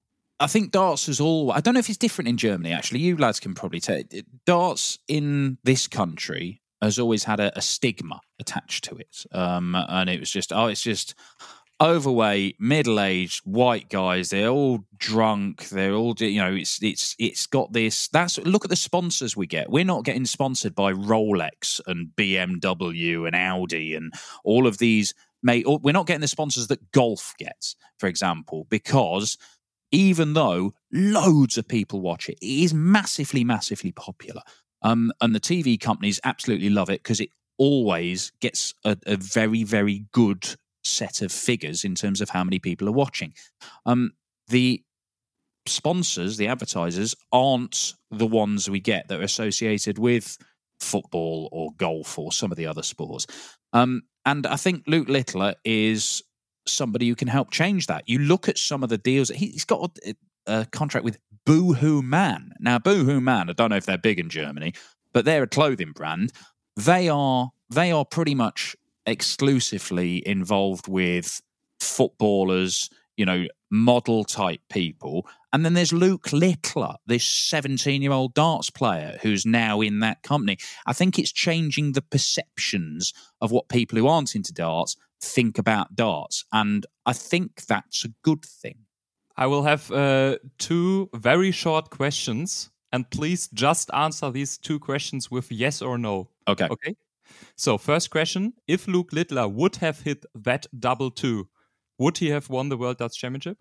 Speaker 1: I think darts is all, I don't know if it's different in Germany, actually. You lads can probably tell. Darts in this country has always had a, a stigma attached to it. Um, and it was just, oh, it's just overweight, middle-aged, white guys. They're all drunk. They're all, you know, it's it's it's got this. That's look at the sponsors we get. We're not getting sponsored by Rolex and B M W and Audi and all of these. Mate, we're not getting the sponsors that golf gets, for example, because even though loads of people watch it, it is massively, massively popular. Um, and the T V companies absolutely love it because it always gets a, a very, very good set of figures in terms of how many people are watching. Um, the sponsors, the advertisers, aren't the ones we get that are associated with football or golf or some of the other sports. Um, and I think Luke Littler is somebody who can help change that. You look at some of the deals. He's got a, a contract with Boohoo Man. Now, Boohoo Man, I don't know if they're big in Germany, but they're a clothing brand. They are they are pretty much exclusively involved with footballers, you know, model type people. And then there's Luke Littler, this seventeen-year-old darts player who's now in that company. I think it's changing the perceptions of what people who aren't into darts think about darts. And I think that's a good thing.
Speaker 2: I will have uh, two very short questions, and please just answer these two questions with yes or no.
Speaker 1: Okay.
Speaker 2: Okay. So, first question, if Luke Littler would have hit that double two, would he have won the World Darts Championship?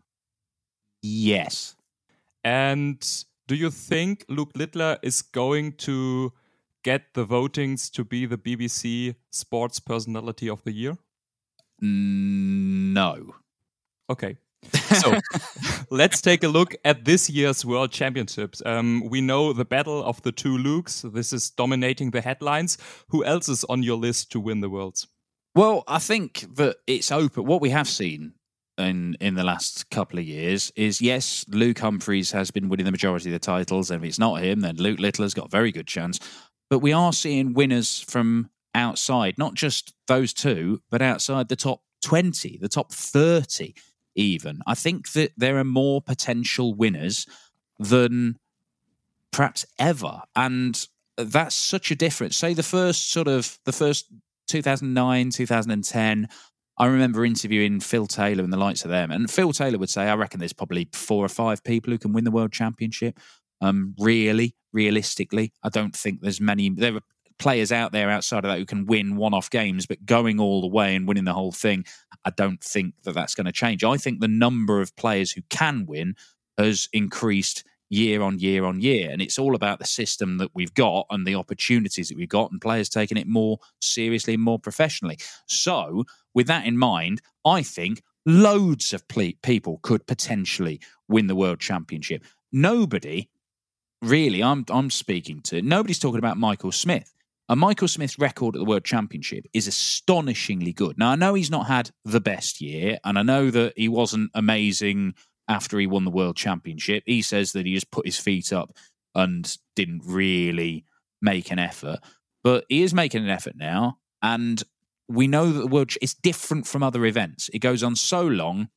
Speaker 1: Yes.
Speaker 2: And do you think Luke Littler is going to get the votings to be the B B C Sports Personality of the Year?
Speaker 1: No.
Speaker 2: Okay. So let's take a look at this year's World Championships. Um, we know the battle of the two Lukes. This is dominating the headlines. Who else is on your list to win the Worlds?
Speaker 1: Well, I think that it's open. What we have seen in in the last couple of years is, yes, Luke Humphries has been winning the majority of the titles. And if it's not him, then Luke Littler's got a very good chance. But we are seeing winners from outside, not just those two, but outside the top twenty, the top thirty. Even I think that there are more potential winners than perhaps ever, and that's such a difference. Say the first sort of the first two thousand nine, two thousand ten. I remember interviewing Phil Taylor and the likes of them, and Phil Taylor would say, "I reckon there's probably four or five people who can win the World Championship." Um, really, realistically, I don't think there's many. There are players out there outside of that who can win one-off games, but going all the way and winning the whole thing, I don't think that that's going to change. I think the number of players who can win has increased year on year on year, and it's all about the system that we've got and the opportunities that we've got and players taking it more seriously and more professionally. So with that in mind, I think loads of ple- people could potentially win the World Championship. Nobody really, I'm I'm speaking to, nobody's talking about Michael Smith. And Michael Smith's record at the World Championship is astonishingly good. Now, I know he's not had the best year, and I know that he wasn't amazing after he won the World Championship. He says that he just put his feet up and didn't really make an effort. But he is making an effort now, and we know that the World is different from other events. It goes on so long,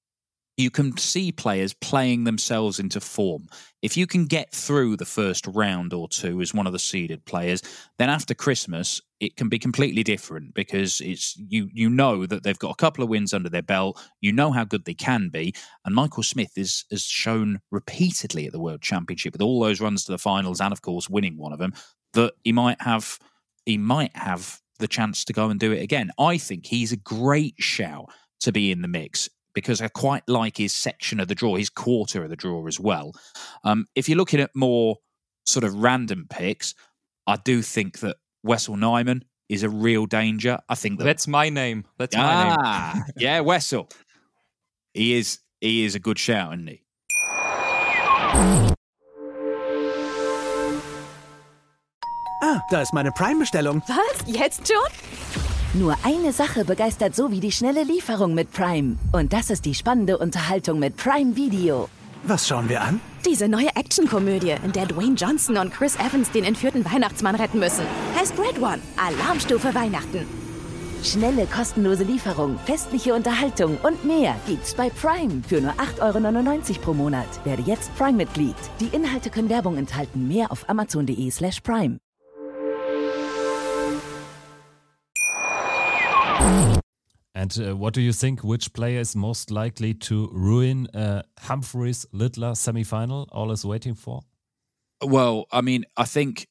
Speaker 1: you can see players playing themselves into form. If you can get through the first round or two as one of the seeded players, then after Christmas, it can be completely different because it's you you know that they've got a couple of wins under their belt. You know how good they can be. And Michael Smith is, has shown repeatedly at the World Championship with all those runs to the finals and, of course, winning one of them, that he might have he might have the chance to go and do it again. I think he's a great shout to be in the mix, because I quite like his section of the draw, his quarter of the draw as well. Um, if you're looking at more sort of random picks, I do think that Wessel Nyman is a real danger. I think that
Speaker 2: that's my name. That's
Speaker 1: ah,
Speaker 2: my name.
Speaker 1: yeah, Wessel. He is. He is a good shout, isn't he?
Speaker 4: Ah, da ist meine Prime-Bestellung.
Speaker 5: Was? Jetzt schon?
Speaker 6: Nur eine Sache begeistert so wie die schnelle Lieferung mit Prime. Und das ist die spannende Unterhaltung mit Prime Video.
Speaker 4: Was schauen wir an?
Speaker 5: Diese neue Actionkomödie, in der Dwayne Johnson und Chris Evans den entführten Weihnachtsmann retten müssen. Heißt Red One. Alarmstufe Weihnachten.
Speaker 6: Schnelle, kostenlose Lieferung, festliche Unterhaltung und mehr gibt's bei Prime für nur acht Euro neunundneunzig pro Monat. Werde jetzt Prime-Mitglied. Die Inhalte können Werbung enthalten. Mehr auf amazon.de slash prime.
Speaker 3: And uh, what do you think? Which player is most likely to ruin a Humphries Littler semi-final? All is waiting for.
Speaker 1: Well, I mean, I think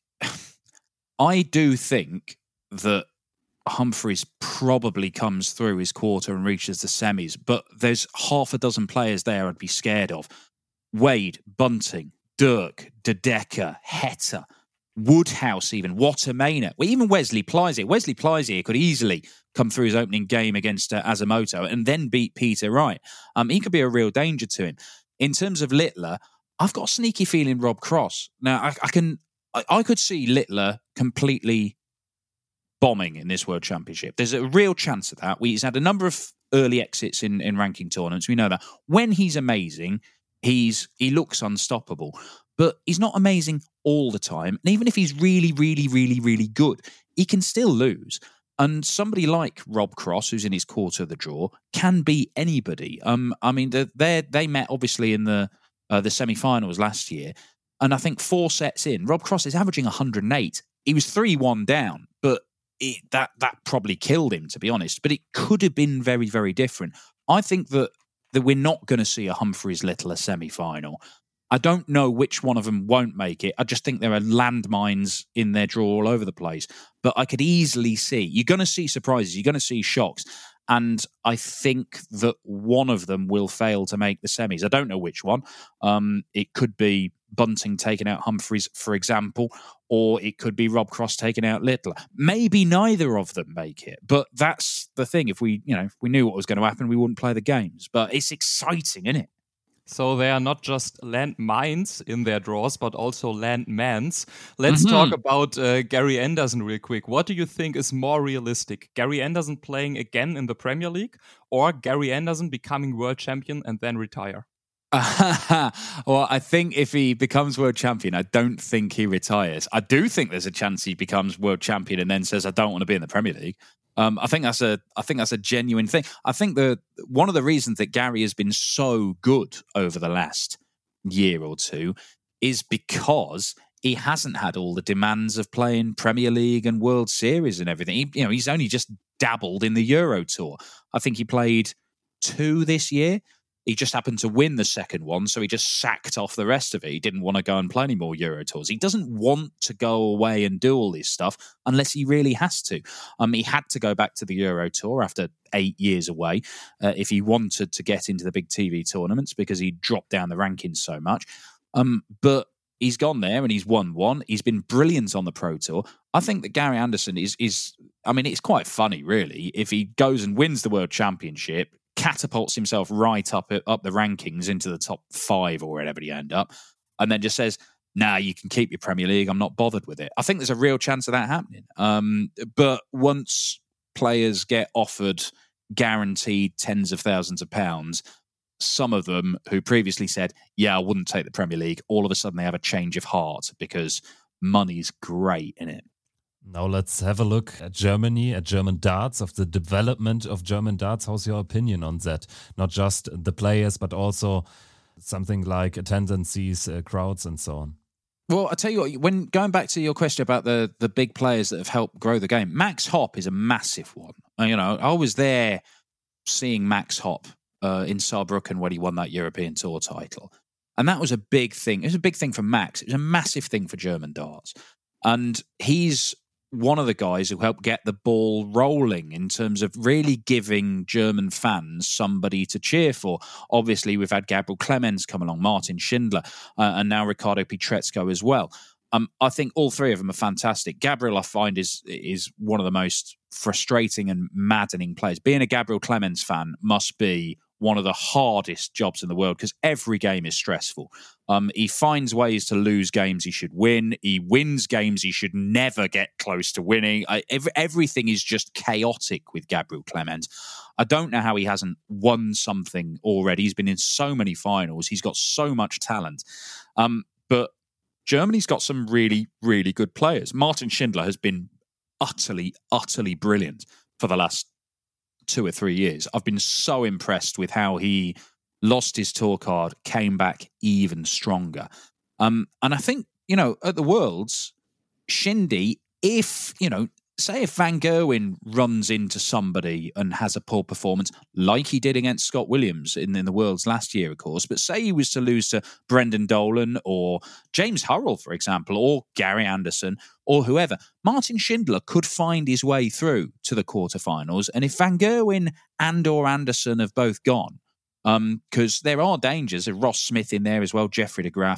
Speaker 1: I do think that Humphries probably comes through his quarter and reaches the semis, but there's half a dozen players there I'd be scared of. Wade, Bunting, Dirk, Dedeker, Heta, Woodhouse even, Watamena, well, even Wesley Plizier. Wesley Plizier could easily come through his opening game against uh, Asamoto and then beat Peter Wright. Um, he could be a real danger to him. In terms of Littler, I've got a sneaky feeling Rob Cross. Now, I, I can, I, I could see Littler completely bombing in this World Championship. There's a real chance of that. We, he's had a number of early exits in, in ranking tournaments. We know that. When he's amazing, he's he looks unstoppable. But he's not amazing all the time. And even if he's really, really, really, really good, he can still lose. And somebody like Rob Cross, who's in his quarter of the draw, can beat anybody. Um, I mean, they they met obviously in the uh, the semi-finals last year, and I think four sets in, Rob Cross is averaging one hundred eight. He was three one down, but it, that that probably killed him, to be honest. But it could have been very, very different. I think that that we're not going to see a Humphries Littler semi-final. I don't know which one of them won't make it. I just think there are landmines in their draw all over the place. But I could easily see, you're going to see surprises, you're going to see shocks. And I think that one of them will fail to make the semis. I don't know which one. Um, it could be Bunting taking out Humphries, for example, or it could be Rob Cross taking out Littler. Maybe neither of them make it. But that's the thing. If we, you know, if we knew what was going to happen, we wouldn't play the games. But it's exciting, isn't it?
Speaker 2: So they are not just land mines in their draws, but also land mans. Let's
Speaker 1: Mm-hmm.
Speaker 2: talk about uh, Gary Anderson real quick. What do you think is more realistic? Gary Anderson playing again in the Premier League, or Gary Anderson becoming world champion and then retire?
Speaker 1: Well, I think if he becomes world champion, I don't think he retires. I do think there's a chance he becomes world champion and then says, I don't want to be in the Premier League. Um, I think that's a I think that's a genuine thing. I think the one of the reasons that Gary has been so good over the last year or two is because he hasn't had all the demands of playing Premier League and World Series and everything. He, you know, he's only just dabbled in the Euro Tour. I think he played two this year. He just happened to win the second one, so he just sacked off the rest of it. He didn't want to go and play any more Euro Tours. He doesn't want to go away and do all this stuff unless he really has to. Um, he had to go back to the Euro Tour after eight years away uh, if he wanted to get into the big T V tournaments because he dropped down the rankings so much. Um, but he's gone there and he's won one. He's been brilliant on the Pro Tour. I think that Gary Anderson is, is I mean, it's quite funny, really, if he goes and wins the World Championship, catapults himself right up up the rankings into the top five or wherever he end up, and then just says, nah, you can keep your Premier League, I'm not bothered with it. I think there's a real chance of that happening. Um, but once players get offered guaranteed tens of thousands of pounds, some of them who previously said, yeah, I wouldn't take the Premier League, all of a sudden they have a change of heart because money's great in it.
Speaker 3: Now let's have a look at Germany, at German darts, of the development of German darts. How's your opinion on that? Not just the players, but also something like attendances, uh, crowds, and so on.
Speaker 1: Well, I tell you what, when going back to your question about the the big players that have helped grow the game, Max Hopp is a massive one. You know, I was there seeing Max Hopp uh, in Saarbrücken when he won that European Tour title. And that was a big thing. It was a big thing for Max. It was a massive thing for German darts. And he's one of the guys who helped get the ball rolling in terms of really giving German fans somebody to cheer for. Obviously, we've had Gabriel Clemens come along, Martin Schindler, uh, and now Ricardo Pietrezco as well. Um, I think all three of them are fantastic. Gabriel, I find, is is one of the most frustrating and maddening players. Being a Gabriel Clemens fan must be one of the hardest jobs in the world because every game is stressful. Um, he finds ways to lose games he should win. He wins games he should never get close to winning. I, every, everything is just chaotic with Gabriel Clemens. I don't know how he hasn't won something already. He's been in so many finals. He's got so much talent. Um, but Germany's got some really, really good players. Martin Schindler has been utterly, utterly brilliant for the last two or three years. I've been so impressed with how he lost his tour card, came back even stronger. Um, and I think, you know, at the Worlds, Shindy, if, you know, say if Van Gerwen runs into somebody and has a poor performance, like he did against Scott Williams in, in the Worlds last year, of course, but say he was to lose to Brendan Dolan or James Hurrell, for example, or Gary Anderson or whoever, Martin Schindler could find his way through to the quarterfinals. And if Van Gerwen and or Anderson have both gone, because um, there are dangers of Ross Smith in there as well, Jeffrey de Graaf,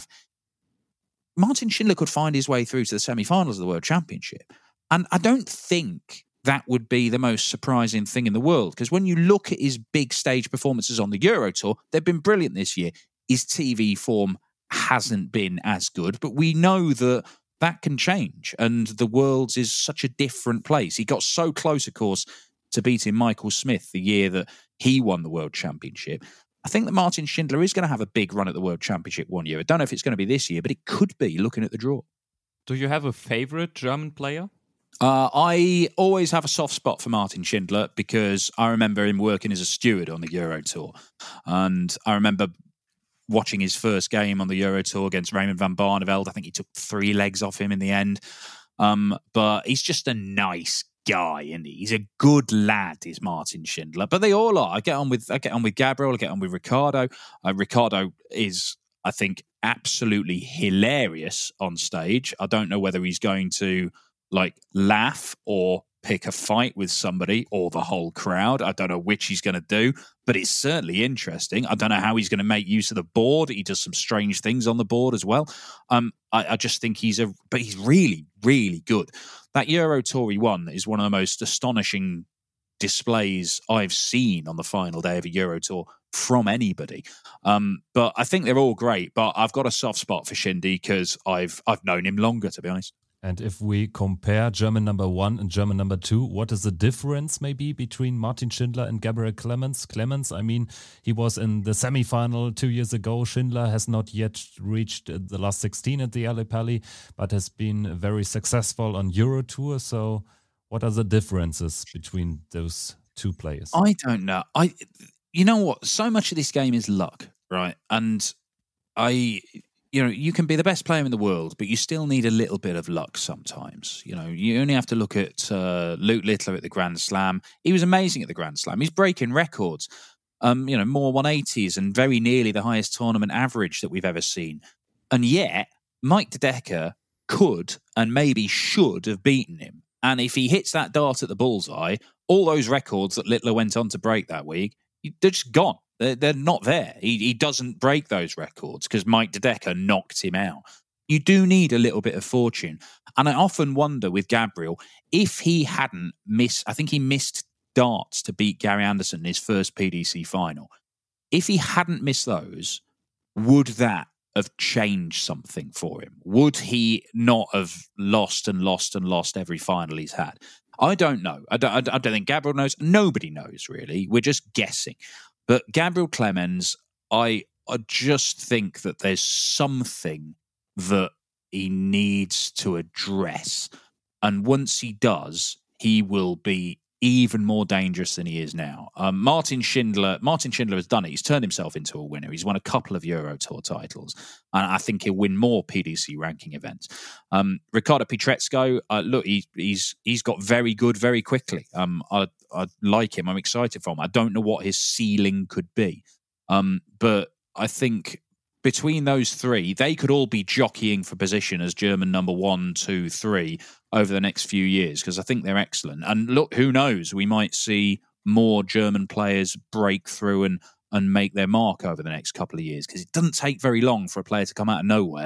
Speaker 1: Martin Schindler could find his way through to the semi-finals of the World Championship. And I don't think that would be the most surprising thing in the world, because when you look at his big stage performances on the Euro Tour, they've been brilliant this year. His T V form hasn't been as good, but we know that that can change, and the Worlds is such a different place. He got so close, of course, to beating Michael Smith the year that he won the World Championship. I think that Martin Schindler is going to have a big run at the World Championship one year. I don't know if it's going to be this year, but it could be, looking at the draw.
Speaker 2: Do you have a favorite German player?
Speaker 1: Uh, I always have a soft spot for Martin Schindler because I remember him working as a steward on the Euro Tour. And I remember watching his first game on the Euro Tour against Raymond van Barneveld. I think he took three legs off him in the end. Um, but he's just a nice guy, isn't he? He's a good lad, is Martin Schindler. But they all are. I get on with I get on with Gabriel. I get on with Ricardo. Uh, Ricardo is, I think, absolutely hilarious on stage. I don't know whether he's going to like laugh or pick a fight with somebody or the whole crowd. I don't know which he's going to do, but it's certainly interesting. I don't know how he's going to make use of the board. He does some strange things on the board as well. Um, I, I just think he's a, but he's really, really good. That Euro Tour he won is one of the most astonishing displays I've seen on the final day of a Euro Tour from anybody. Um, but I think they're all great. But I've got a soft spot for Shindy because I've I've known him longer, to be honest.
Speaker 3: And if we compare German number one and German number two, what is the difference maybe between Martin Schindler and Gabriel Clemens? Clemens, I mean, he was in the semi-final two years ago. Schindler has not yet reached the last sixteen at the Ale Pali, but has been very successful on Euro Tour. So what are the differences between those two players?
Speaker 1: I don't know. I, you know what? So much of this game is luck, right? And I... You know, you can be the best player in the world, but you still need a little bit of luck sometimes. You know, you only have to look at uh, Luke Littler at the Grand Slam. He was amazing at the Grand Slam. He's breaking records, um, you know, more one eighties and very nearly the highest tournament average that we've ever seen. And yet, Mike De Decker could and maybe should have beaten him. And if he hits that dart at the bullseye, all those records that Littler went on to break that week, they're just gone. They're, they're not there. He, he doesn't break those records because Mike De Decker knocked him out. You do need a little bit of fortune. And I often wonder with Gabriel, if he hadn't missed, I think he missed darts to beat Gary Anderson in his first P D C final. If he hadn't missed those, would that have changed something for him? Would he not have lost and lost and lost every final he's had? I don't know. I don't, I don't think Gabriel knows. Nobody knows, really. We're just guessing. But Gabriel Clemens, I, I just think that there's something that he needs to address. And once he does, he will be even more dangerous than he is now. Um, Martin Schindler, Martin Schindler has done it. He's turned himself into a winner. He's won a couple of Euro Tour titles, and I think he'll win more P D C ranking events. Um, Ricardo Pietrezco, uh, look, he, he's he's got very good very quickly. Um, I, I like him. I'm excited for him. I don't know what his ceiling could be, um, but I think between those three, they could all be jockeying for position as German number one, two, three over the next few years, because I think they're excellent. And look, who knows? We might see more German players break through and, and make their mark over the next couple of years, because it doesn't take very long for a player to come out of nowhere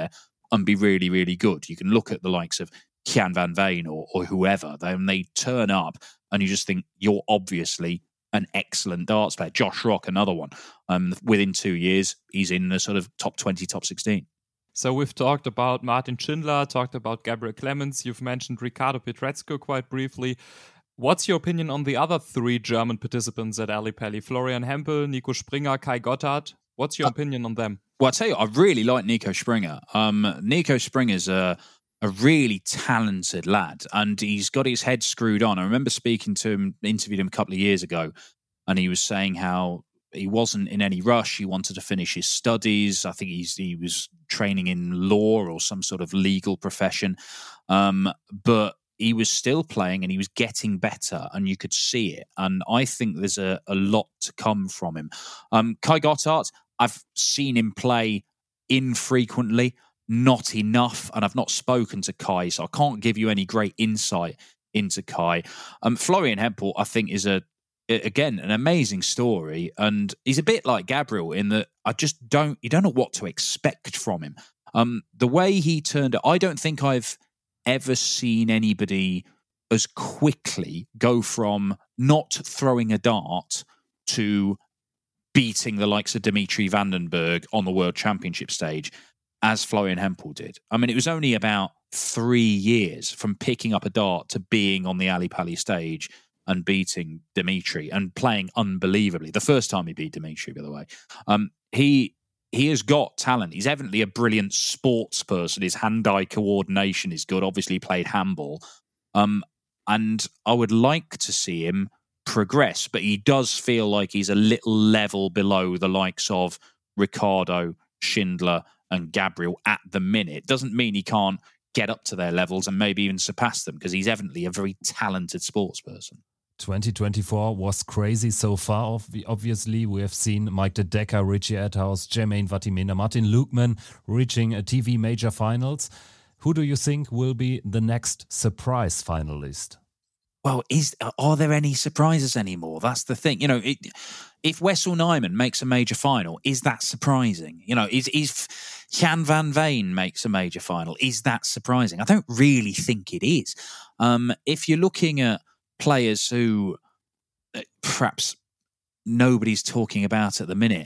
Speaker 1: and be really, really good. You can look at the likes of Jan van Veen or, or whoever, then they turn up and you just think you're obviously an excellent darts player. Josh Rock, another one. Um, within two years, he's in the sort of top twenty, top sixteen.
Speaker 2: So we've talked about Martin Schindler, talked about Gabriel Clemens. You've mentioned Ricardo Pietreczko quite briefly. What's your opinion on the other three German participants at Ali Pali? Florian Hempel, Nico Springer, Kai Gotthard. What's your uh, opinion on them?
Speaker 1: Well, I'll tell you, I really like Nico Springer. Um, Nico Springer's a, a really talented lad, and he's got his head screwed on. I remember speaking to him, interviewed him a couple of years ago, and he was saying how he wasn't in any rush. He wanted to finish his studies. I think he's, he was training in law or some sort of legal profession. Um, but he was still playing and he was getting better, and you could see it. And I think there's a, a lot to come from him. Um, Kai Gotthard, I've seen him play infrequently, not enough, and I've not spoken to Kai, so I can't give you any great insight into Kai. Um, Florian Hempel, I think, is a again an amazing story, and he's a bit like Gabriel in that I just don't you don't know what to expect from him. Um, the way he turned up, I don't think I've ever seen anybody as quickly go from not throwing a dart to beating the likes of Dimitri Vandenberg on the World Championship stage as Florian Hempel did. I mean, it was only about three years from picking up a dart to being on the Ali Pali stage and beating Dimitri and playing unbelievably. The first time he beat Dimitri, by the way. Um, he he has got talent. He's evidently a brilliant sports person. His hand-eye coordination is good. Obviously, he played handball. Um, and I would like to see him progress, but he does feel like he's a little level below the likes of Ricardo, Schindler, and Gabriel at the minute. Doesn't mean he can't get up to their levels and maybe even surpass them, because he's evidently a very talented sports person.
Speaker 3: twenty twenty-four was crazy so far. Obviously, we have seen Mike de Decker, Richie Edhouse, Jermaine Vatimena, Martin Lukman reaching a T V major finals. Who do you think will be the next surprise finalist?
Speaker 1: Well, is are there any surprises anymore? That's the thing. You know, it, if Wessel Nijman makes a major final, is that surprising? You know, is is Jan van Veen makes a major final, is that surprising? I don't really think it is. Um, if you're looking at players who perhaps nobody's talking about at the minute,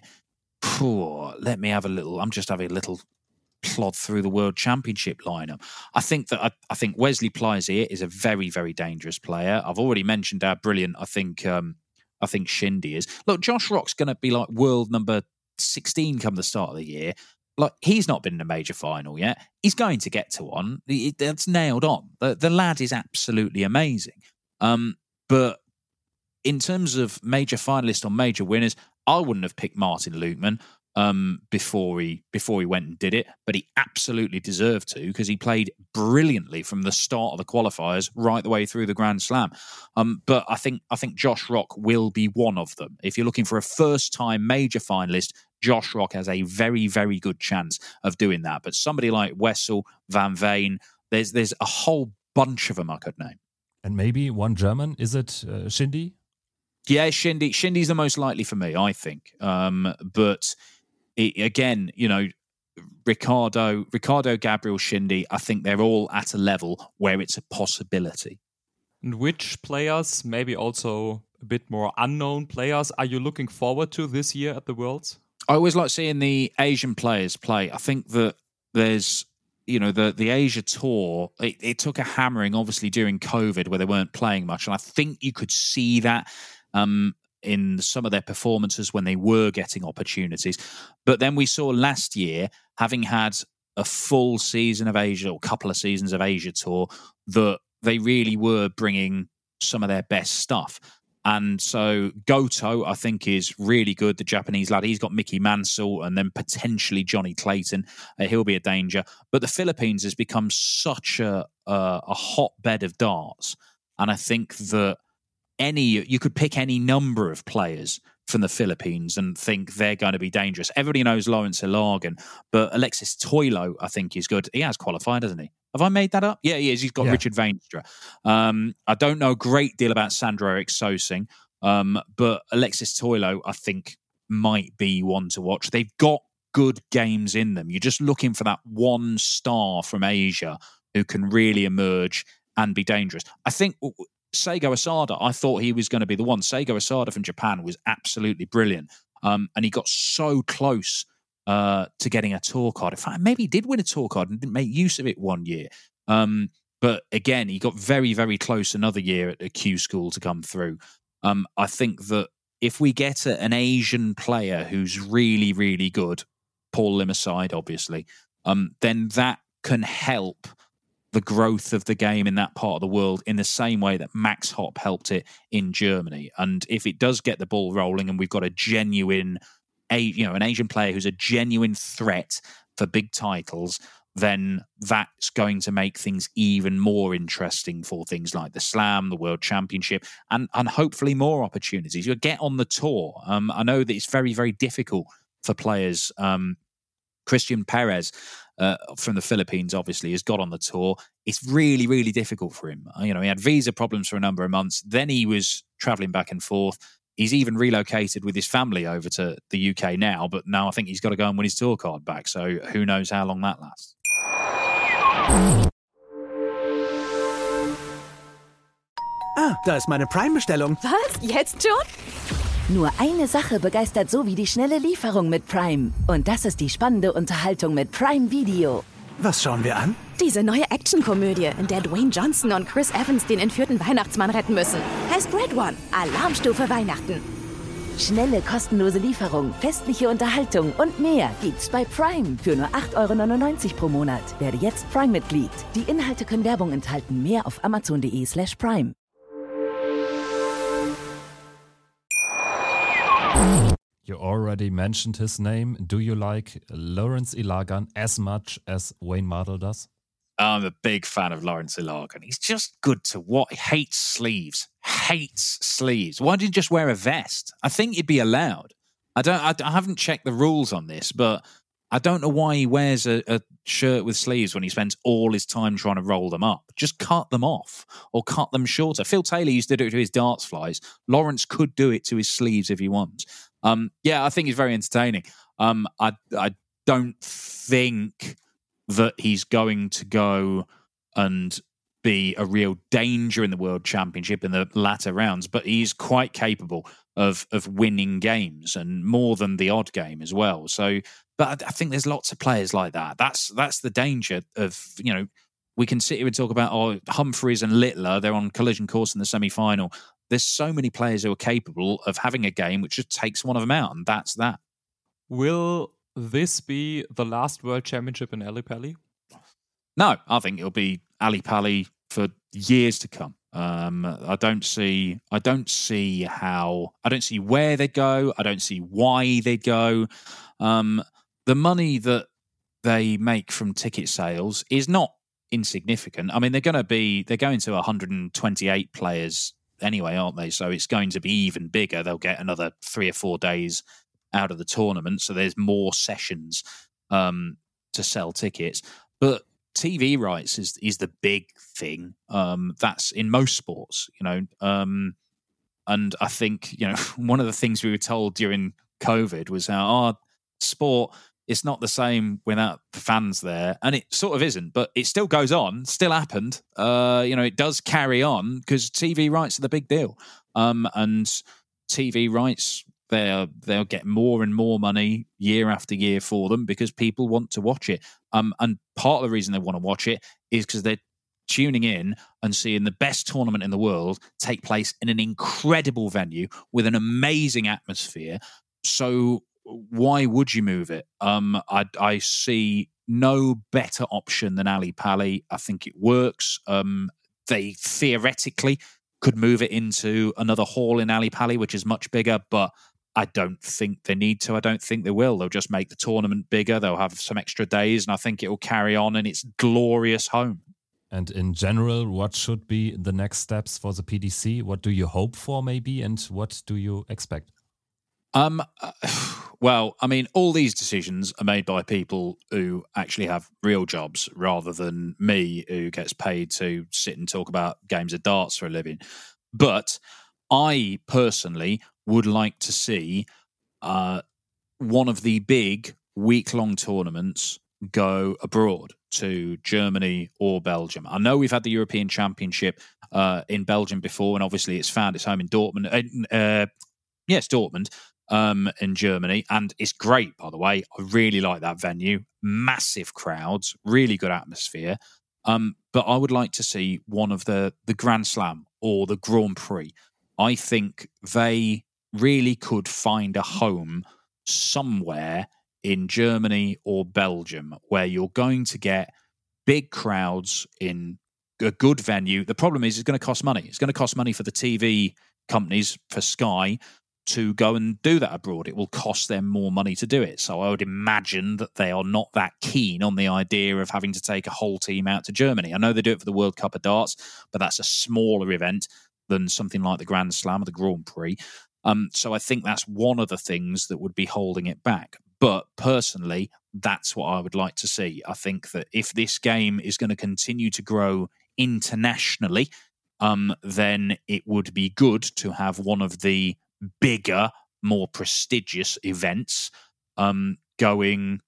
Speaker 1: poor, let me have a little. I'm just having a little plod through the World Championship lineup. I think that I, I think Wesley Plaisier is a very, very dangerous player. I've already mentioned how brilliant I think um, I think Shindy is. Look, Josh Rock's going to be like world number sixteen come the start of the year. Like, he's not been in a major final yet. He's going to get to one. That's nailed on. The, the lad is absolutely amazing. Um, but in terms of major finalists or major winners, I wouldn't have picked Martin Lukman um, before he before he went and did it, but he absolutely deserved to, because he played brilliantly from the start of the qualifiers right the way through the Grand Slam. Um, but I think I think Josh Rock will be one of them. If you're looking for a first-time major finalist, Josh Rock has a very, very good chance of doing that. But somebody like Wessel, Van Veen, there's there's a whole bunch of them I could name.
Speaker 3: And maybe one German. Is it uh, Shindy?
Speaker 1: Yeah, Shindy. Shindy's the most likely for me, I think. Um, but it, again, you know, Ricardo, Ricardo, Gabriel, Shindy, I think they're all at a level where it's a possibility.
Speaker 2: And which players, maybe also a bit more unknown players, are you looking forward to this year at the Worlds?
Speaker 1: I always like seeing the Asian players play. I think that there's, you know, the, the Asia Tour, it, it took a hammering, obviously, during COVID, where they weren't playing much. And I think you could see that um, in some of their performances when they were getting opportunities. But then we saw last year, having had a full season of Asia, or a couple of seasons of Asia Tour, that they really were bringing some of their best stuff. And so Goto, I think, is really good, the Japanese lad. He's got Mickey Mansell and then potentially Johnny Clayton. Uh, he'll be a danger. But the Philippines has become such a, a, a hotbed of darts. And I think that any you could pick any number of players from the Philippines and think they're going to be dangerous. Everybody knows Lawrence Ilagan, but Alexis Toilo, I think, is good. He has qualified, hasn't he? Have I made that up? Yeah, he is. He's got yeah. Richard Veenstra. Um, I don't know a great deal about Sandro Erik Sosing, um, but Alexis Toilo, I think, might be one to watch. They've got good games in them. You're just looking for that one star from Asia who can really emerge and be dangerous. I think Seigo Asada, I thought he was going to be the one. Seigo Asada from Japan was absolutely brilliant. Um, and he got so close uh, to getting a tour card. In fact, maybe he did win a tour card and didn't make use of it one year. Um, but again, he got very, very close another year at the Q School to come through. Um, I think that if we get a, an Asian player who's really, really good, Paul Lim aside, obviously, um, then that can help the growth of the game in that part of the world in the same way that Max Hopp helped it in Germany. And if it does get the ball rolling and we've got a genuine, a you know, an Asian player who's a genuine threat for big titles, then that's going to make things even more interesting for things like the Slam, the World Championship, and, and hopefully more opportunities. You'll get on the tour. Um, I know that it's very, very difficult for players. Um, Christian Perez uh, from the Philippines, obviously, has got on the tour. It's really, really difficult for him. You know, he had visa problems for a number of months. Then he was traveling back and forth. He's even relocated with his family over to the U K now, but now I think he's got to go and win his tour card back. So who knows how long that lasts.
Speaker 4: Ah, da ist meine Prime-Bestellung.
Speaker 5: Was? Jetzt schon?
Speaker 6: Nur eine Sache begeistert so wie die schnelle Lieferung mit Prime. Und das ist die spannende Unterhaltung mit Prime Video.
Speaker 4: Was schauen wir an?
Speaker 5: Diese neue Actionkomödie, in der Dwayne Johnson und Chris Evans den entführten Weihnachtsmann retten müssen. Heißt Red One. Alarmstufe Weihnachten.
Speaker 6: Schnelle, kostenlose Lieferung, festliche Unterhaltung und mehr gibt's bei Prime für nur acht Euro neunundneunzig pro Monat. Werde jetzt Prime-Mitglied. Die Inhalte können Werbung enthalten. Mehr auf amazon.de slash prime.
Speaker 3: You already mentioned his name. Do you like Lawrence Ilagan as much as Wayne Mardle does?
Speaker 1: I'm a big fan of Lawrence Ilagan. He's just good to what? He hates sleeves. Hates sleeves. Why didn't he just wear a vest? I think he'd be allowed. I don't. I, I haven't checked the rules on this, but I don't know why he wears a, a shirt with sleeves when he spends all his time trying to roll them up. Just cut them off or cut them shorter. Phil Taylor used to do it to his darts flies. Lawrence could do it to his sleeves if he wants. Um, yeah, I think he's very entertaining. Um, I, I don't think that he's going to go and be a real danger in the World Championship in the latter rounds, but he's quite capable of of winning games and more than the odd game as well. So, but I, I think there's lots of players like that. That's that's the danger of, you know, we can sit here and talk about, oh, Humphreys and Littler, they're on collision course in the semi-final. There's so many players who are capable of having a game which just takes one of them out, and that's that.
Speaker 2: Will this be the last World Championship in Ali Pali?
Speaker 1: No, I think it'll be Ali Pali for years to come. Um, I don't see. I don't see how. I don't see where they'd go. I don't see why they'd go. Um, the money that they make from ticket sales is not insignificant. I mean, they're going to be. They're going to one hundred twenty-eight players anyway, aren't they? So it's going to be even bigger. They'll get another three or four days out of the tournament, so there's more sessions um, to sell tickets. But T V rights is is the big thing. Um, that's in most sports, you know. Um, and I think, you know, one of the things we were told during COVID was how our oh, sport is not the same without the fans there, and it sort of isn't. But it still goes on, still happened. Uh, you know, it does carry on because T V rights are the big deal. Um, and T V rights, they'll they'll get more and more money year after year for them because people want to watch it. Um, and part of the reason they want to watch it is because they're tuning in and seeing the best tournament in the world take place in an incredible venue with an amazing atmosphere. So why would you move it? Um, I, I see no better option than Ali Pali. I think it works. Um, they theoretically could move it into another hall in Ali Pali, which is much bigger, but I don't think they need to. I don't think they will. They'll just make the tournament bigger. They'll have some extra days, and I think it will carry on in its glorious home.
Speaker 3: And in general, what should be the next steps for the P D C? What do you hope for, maybe, and what do you expect?
Speaker 1: Um, uh, well, I mean, all these decisions are made by people who actually have real jobs rather than me, who gets paid to sit and talk about games of darts for a living. But I personally would like to see uh, one of the big week-long tournaments go abroad to Germany or Belgium. I know we've had the European Championship uh, in Belgium before, and obviously it's found its home in Dortmund. Uh, uh, yes, Dortmund um, in Germany, and it's great, by the way. I really like that venue. Massive crowds, really good atmosphere. Um, but I would like to see one of the, the Grand Slam or the Grand Prix. I think they really could find a home somewhere in Germany or Belgium where you're going to get big crowds in a good venue. The problem is it's going to cost money. It's going to cost money for the T V companies, for Sky, to go and do that abroad. It will cost them more money to do it. So I would imagine that they are not that keen on the idea of having to take a whole team out to Germany. I know they do it for the World Cup of Darts, but that's a smaller event than something like the Grand Slam or the Grand Prix. Um, so I think that's one of the things that would be holding it back. But personally, that's what I would like to see. I think that if this game is going to continue to grow internationally, um, then it would be good to have one of the bigger, more prestigious events um, going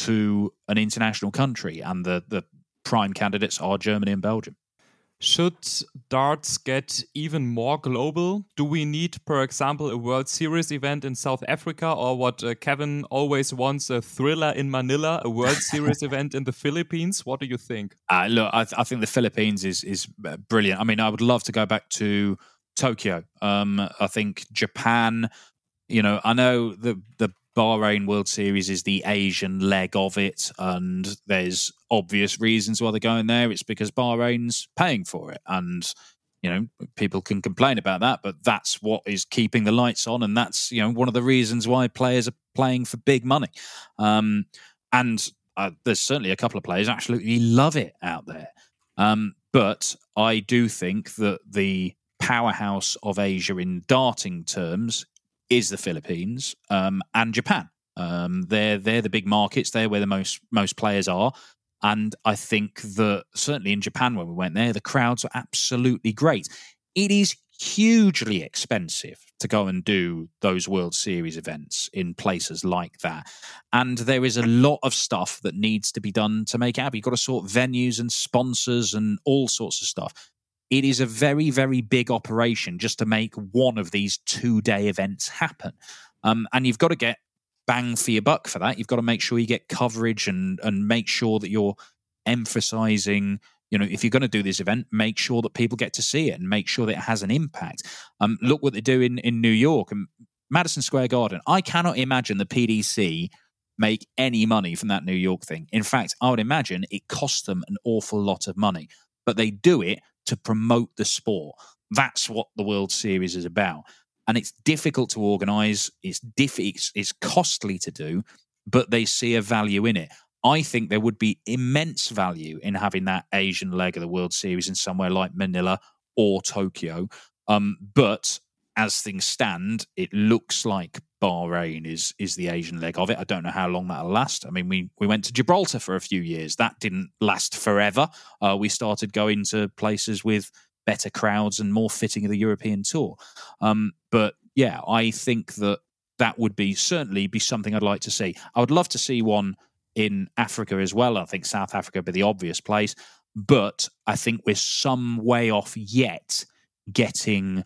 Speaker 1: to an international country. And the, the prime candidates are Germany and Belgium.
Speaker 2: Should darts get even more global? Do we need, for example, a World Series event in South Africa, or what uh, Kevin always wants, a thriller in Manila, a World Series event in the Philippines? What do you think?
Speaker 1: Uh, look, I, th- I think the Philippines is is brilliant. I mean, I would love to go back to Tokyo. Um, I think Japan, you know, I know the the Bahrain World Series is the Asian leg of it, and there's obvious reasons why they're going there. It's because Bahrain's paying for it, and you know, people can complain about that, but that's what is keeping the lights on, and that's, you know, one of the reasons why players are playing for big money. Um, and uh, there's certainly a couple of players absolutely love it out there. Um, but I do think that the powerhouse of Asia in darting terms is the Philippines um, and Japan. Um, they're they're the big markets. They're where the most most players are. And I think that certainly in Japan, when we went there, the crowds are absolutely great. It is hugely expensive to go and do those World Series events in places like that. And there is a lot of stuff that needs to be done to make it happen. You've got to sort venues and sponsors and all sorts of stuff. It is a very, very big operation just to make one of these two-day events happen. Um, and you've got to get bang for your buck for that. You've got to make sure you get coverage and and make sure that you're emphasizing, you know, if you're going to do this event, make sure that people get to see it and make sure that it has an impact. Um, look what they do in, in New York and Madison Square Garden. I cannot imagine the P D C make any money from that New York thing. In fact, I would imagine it costs them an awful lot of money. But they do it to promote the sport. That's what the World Series is about. And it's difficult to organise, it's, diff- it's, it's costly to do, but they see a value in it. I think there would be immense value in having that Asian leg of the World Series in somewhere like Manila or Tokyo. Um, but as things stand, it looks like Bahrain is is the Asian leg of it. I don't know how long that'll last. I mean, we, we went to Gibraltar for a few years. That didn't last forever. Uh, we started going to places with better crowds and more fitting of the European tour. Um, but yeah, I think that that would be certainly be something I'd like to see. I would love to see one in Africa as well. I think South Africa would be the obvious place. But I think we're some way off yet getting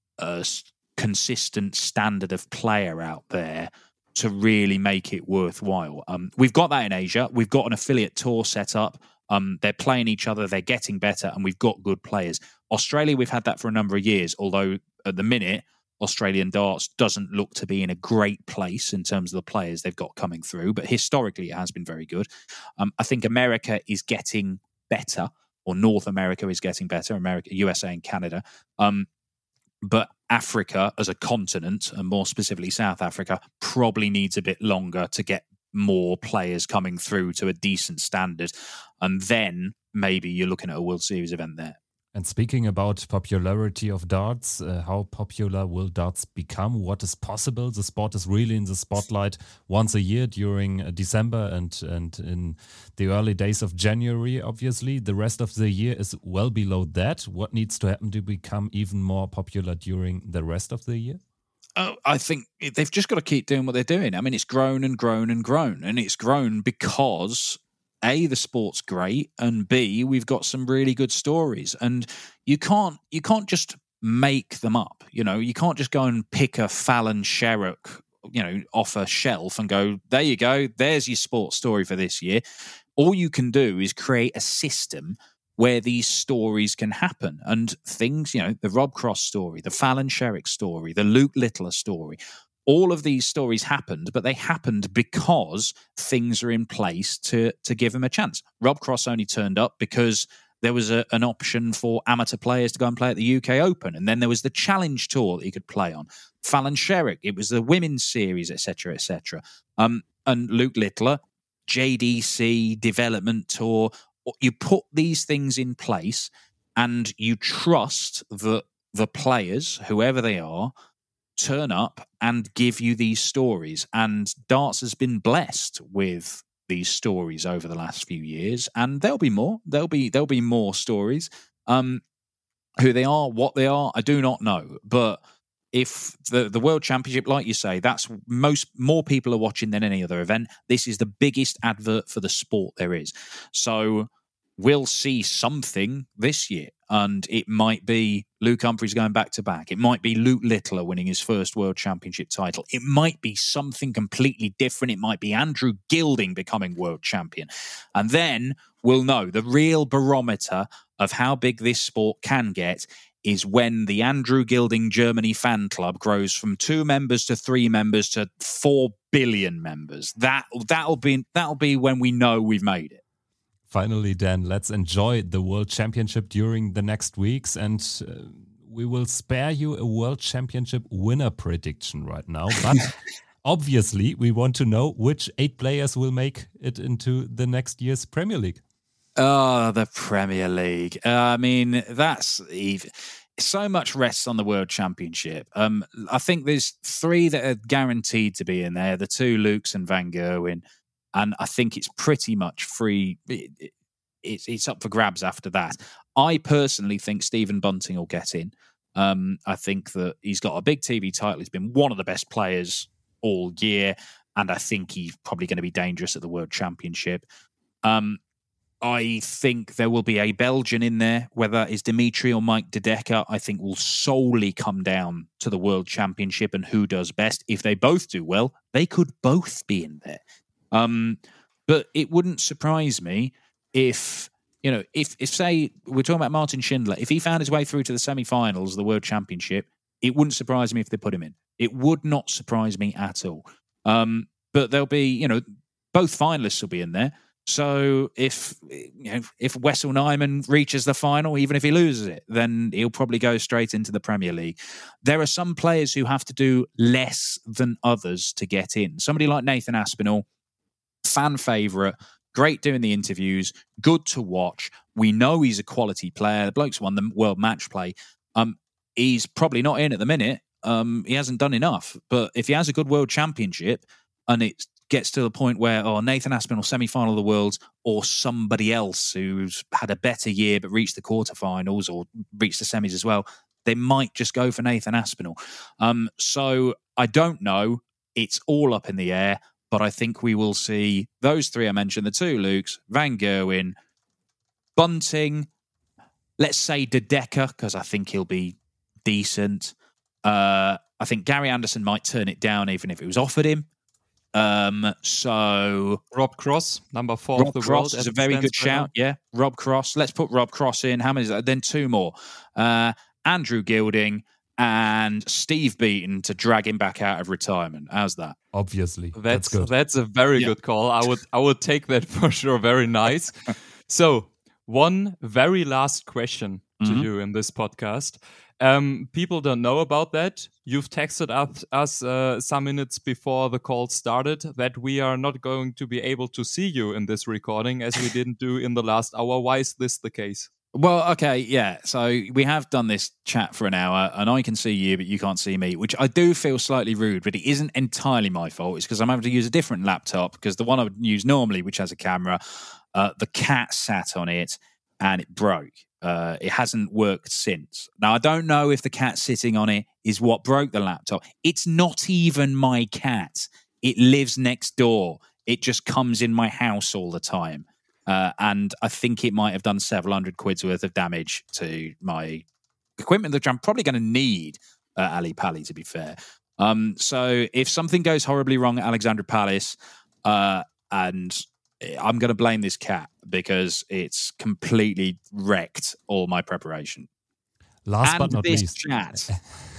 Speaker 1: a consistent standard of player out there to really make it worthwhile. Um, we've got that in Asia. We've got an affiliate tour set up. Um, they're playing each other. They're getting better, and we've got good players. Australia, we've had that for a number of years, although at the minute, Australian darts doesn't look to be in a great place in terms of the players they've got coming through, but historically it has been very good. Um, I think America is getting better, or North America is getting better, America, U S A and Canada. Um, but Africa as a continent, and more specifically South Africa, probably needs a bit longer to get more players coming through to a decent standard. And then maybe you're looking at a World Series event there.
Speaker 3: And speaking about popularity of darts, uh, how popular will darts become? What is possible? The sport is really in the spotlight once a year during uh, December and, and in the early days of January, obviously. The rest of the year is well below that. What needs to happen to become even more popular during the rest of the year?
Speaker 1: Oh, I think they've just got to keep doing what they're doing. I mean, it's grown and grown and grown, and it's grown because A, the sport's great, and B, we've got some really good stories. And you can't you can't just make them up. You know, you can't just go and pick a Fallon Sherrock, you know, off a shelf and go, there you go, there's your sports story for this year. All you can do is create a system where these stories can happen. And things, you know, the Rob Cross story, the Fallon Sherrock story, the Luke Littler story, all of these stories happened, but they happened because things are in place to to give them a chance. Rob Cross only turned up because there was a, an option for amateur players to go and play at the U K Open. And then there was the Challenge Tour that you could play on. Fallon Sherrock, it was the Women's Series, et cetera, et cetera. Um, and Luke Littler, J D C, Development Tour. You put these things in place and you trust that the players, whoever they are, turn up and give you these stories. And darts has been blessed with these stories over the last few years, and there'll be more. There'll be there'll be more stories. Um, who they are, what they are, I do not know. But if the the World Championship, like you say, that's most more people are watching than any other event. This is the biggest advert for the sport there is. So we'll see something this year. And it might be Luke Humphries going back to back. It might be Luke Littler winning his first World Championship title. It might be something completely different. It might be Andrew Gilding becoming world champion. And then we'll know the real barometer of how big this sport can get is when the Andrew Gilding Germany fan club grows from two members to three members to four billion members. That, that'll be, that'll be when we know we've made it.
Speaker 3: Finally, Dan, let's enjoy the World Championship during the next weeks, and uh, we will spare you a World Championship winner prediction right now. But obviously, we want to know which eight players will make it into the next year's Premier League.
Speaker 1: Oh, the Premier League. Uh, I mean, that's even... so much rests on the World Championship. Um, I think there's three that are guaranteed to be in there, the two Lukes and Van Gerwen. And I think it's pretty much free. It, it, it's, it's up for grabs after that. I personally think Stephen Bunting will get in. Um, I think that he's got a big T V title. He's been one of the best players all year. And I think he's probably going to be dangerous at the World Championship. Um, I think there will be a Belgian in there, whether it's Dimitri or Mike De Decker, I think will solely come down to the World Championship and who does best. If they both do well, they could both be in there. Um, but it wouldn't surprise me if, you know, if, if say, we're talking about Martin Schindler, if he found his way through to the semi-finals of the World Championship, it wouldn't surprise me if they put him in. It would not surprise me at all. Um, but there'll be, you know, both finalists will be in there. So if, you know, if Wessel Nyman reaches the final, even if he loses it, then he'll probably go straight into the Premier League. There are some players who have to do less than others to get in. Somebody like Nathan Aspinall, fan favourite, great doing the interviews, good to watch. We know he's a quality player. The bloke's won the World Match Play. Um, he's probably not in at the minute. Um, he hasn't done enough. But if he has a good World Championship and it gets to the point where, oh, Nathan Aspinall, semi-final of the Worlds, or somebody else who's had a better year but reached the quarterfinals or reached the semis as well, they might just go for Nathan Aspinall. Um, so I don't know. It's all up in the air. But I think we will see those three I mentioned, the two Lukes, Van Gerwen, Bunting, let's say De Decker, because I think he'll be decent. Uh, I think Gary Anderson might turn it down even if it was offered him. Um, so
Speaker 2: Rob Cross, number four
Speaker 1: Rob
Speaker 2: of the
Speaker 1: Cross
Speaker 2: world.
Speaker 1: is a very good shout. Yeah, Rob Cross. Let's put Rob Cross in. How many is that? Then two more. Uh, Andrew Gilding and Steve Beaton to drag him back out of retirement. How's that?
Speaker 3: Obviously,
Speaker 2: that's
Speaker 3: that's good.
Speaker 2: That's a very yeah. good call. I would I would take that for sure. Very nice. So one very last question to mm-hmm. you in this podcast. Um, people don't know about that. You've texted us, us uh, some minutes before the call started that we are not going to be able to see you in this recording as we didn't do in the last hour. Why is this the case?
Speaker 1: Well, okay, yeah. So we have done this chat for an hour and I can see you, but you can't see me, which I do feel slightly rude, but it isn't entirely my fault. It's because I'm having to use a different laptop because the one I would use normally, which has a camera, uh, the cat sat on it and it broke. Uh, it hasn't worked since. Now, I don't know if the cat sitting on it is what broke the laptop. It's not even my cat. It lives next door. It just comes in my house all the time. Uh, and I think it might have done several hundred quid's worth of damage to my equipment, which I'm probably going to need at Ali Pali, to be fair. Um, so if something goes horribly wrong at Alexandra Palace, uh, and I'm going to blame this cat because it's completely wrecked all my preparation.
Speaker 3: Last
Speaker 1: and
Speaker 3: but not
Speaker 1: this
Speaker 3: least.
Speaker 1: Chat.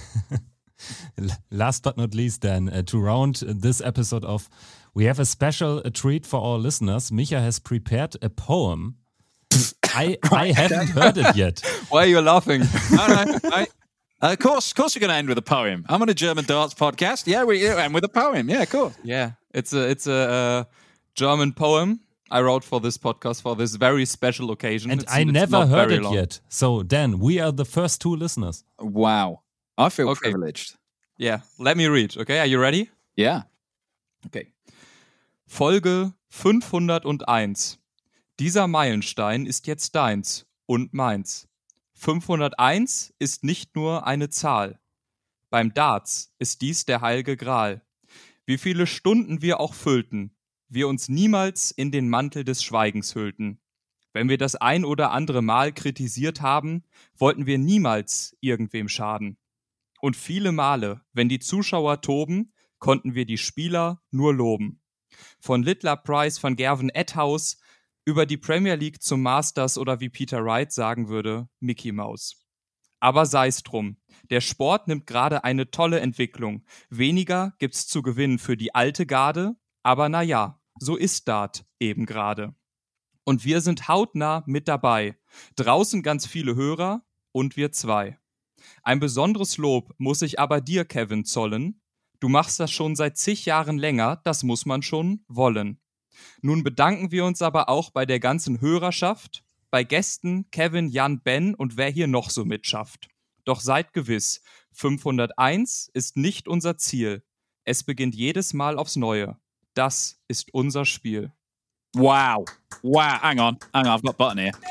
Speaker 3: Last but not least, then, uh, to round this episode off, we have a special a treat for our listeners. Micha has prepared a poem. I I haven't heard it yet.
Speaker 2: Why are you laughing?
Speaker 1: no, no, no. Uh, of course, of course, we're going to end with a poem. I'm on a German darts podcast. Yeah, we end with a poem. Yeah, cool.
Speaker 2: Yeah, it's a it's a uh, German poem I wrote for this podcast for this very special occasion.
Speaker 3: And
Speaker 2: it's,
Speaker 3: I
Speaker 2: it's
Speaker 3: never heard it
Speaker 2: long.
Speaker 3: yet. So, Dan, we are the first two listeners.
Speaker 1: Wow, I feel
Speaker 2: Okay.
Speaker 1: privileged.
Speaker 2: Yeah, let me read. Okay, are you ready?
Speaker 1: Yeah.
Speaker 2: Okay. Folge fünfhunderteins. Dieser Meilenstein ist jetzt deins und meins. fünfhunderteins ist nicht nur eine Zahl. Beim Darts ist dies der heilige Gral. Wie viele Stunden wir auch füllten, wir uns niemals in den Mantel des Schweigens hüllten. Wenn wir das ein oder andere Mal kritisiert haben, wollten wir niemals irgendwem schaden. Und viele Male, wenn die Zuschauer toben, konnten wir die Spieler nur loben. Von Littler Price, van Gerven Edhouse, über die Premier League zum Masters oder wie Peter Wright sagen würde, Mickey Mouse. Aber sei's drum. Der Sport nimmt gerade eine tolle Entwicklung. Weniger gibt's zu gewinnen für die alte Garde, aber naja, so ist Dart eben gerade. Und wir sind hautnah mit dabei. Draußen ganz viele Hörer und wir zwei. Ein besonderes Lob muss ich aber dir, Kevin, zollen. Du machst das schon seit zig Jahren länger, das muss man schon wollen. Nun bedanken wir uns aber auch bei der ganzen Hörerschaft, bei Gästen Kevin, Jan, Ben und wer hier noch so mitschafft. Doch seid gewiss, fünfhunderteins ist nicht unser Ziel. Es beginnt jedes Mal aufs Neue. Das ist unser Spiel.
Speaker 1: Wow. Wow. Hang on. Hang on. I've got a button here.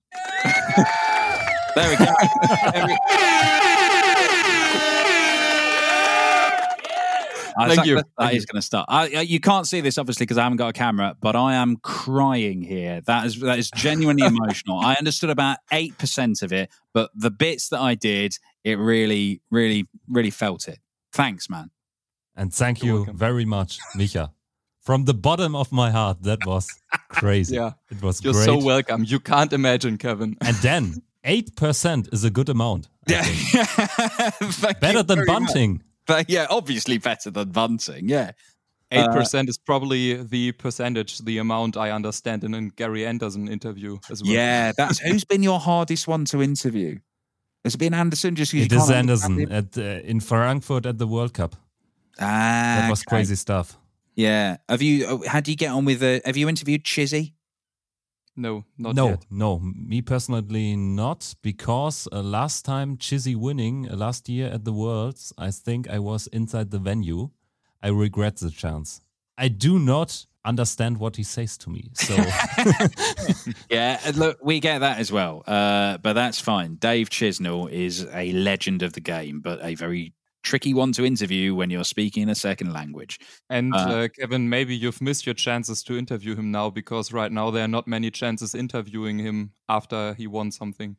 Speaker 1: There we go. There we Uh,
Speaker 2: Thank
Speaker 1: that,
Speaker 2: you.
Speaker 1: That, that
Speaker 2: Thank
Speaker 1: is going to start. I, I, you can't see this obviously because I haven't got a camera, but I am crying here. That is that is genuinely emotional. I understood about eight percent of it, but the bits that I did, it really, really, really felt it. Thanks, man.
Speaker 3: And thank
Speaker 2: You're
Speaker 3: you
Speaker 2: welcome.
Speaker 3: very much, Micha. From the bottom of my heart, that was crazy.
Speaker 2: Yeah.
Speaker 3: It was
Speaker 2: You're
Speaker 3: great.
Speaker 2: so welcome. You can't imagine, Kevin.
Speaker 3: And then eight percent is a good amount. I
Speaker 1: Yeah.
Speaker 3: think.
Speaker 1: Thank
Speaker 3: Better
Speaker 1: you
Speaker 3: than
Speaker 1: very much.
Speaker 3: bunting.
Speaker 1: But yeah, obviously better than bunting. Yeah.
Speaker 2: eight percent is probably the percentage, the amount I understand in a Gary Anderson interview as well.
Speaker 1: Yeah, that's who's been your hardest one to interview. Has it been Anderson? Just 'cause you
Speaker 3: It is
Speaker 1: can't
Speaker 3: Anderson
Speaker 1: understand him?
Speaker 3: at uh, in Frankfurt at the World Cup.
Speaker 1: Ah,
Speaker 3: That was
Speaker 1: okay.
Speaker 3: crazy stuff.
Speaker 1: Yeah. Have you? uh, How do you get on with? Uh, have you interviewed Chizzy?
Speaker 2: No, not
Speaker 3: no,
Speaker 2: yet.
Speaker 3: no, me personally not, because uh, last time Chizzy winning uh, last year at the Worlds, I think I was inside the venue. I regret the chance. I do not understand what he says to me. So
Speaker 1: Yeah, and look, we get that as well, uh, but that's fine. Dave Chisnell is a legend of the game, but a very tricky one to interview when you're speaking a second language.
Speaker 2: And
Speaker 1: Uh,
Speaker 2: uh, Kevin, maybe you've missed your chances to interview him now because right now there are not many chances interviewing him after he won something.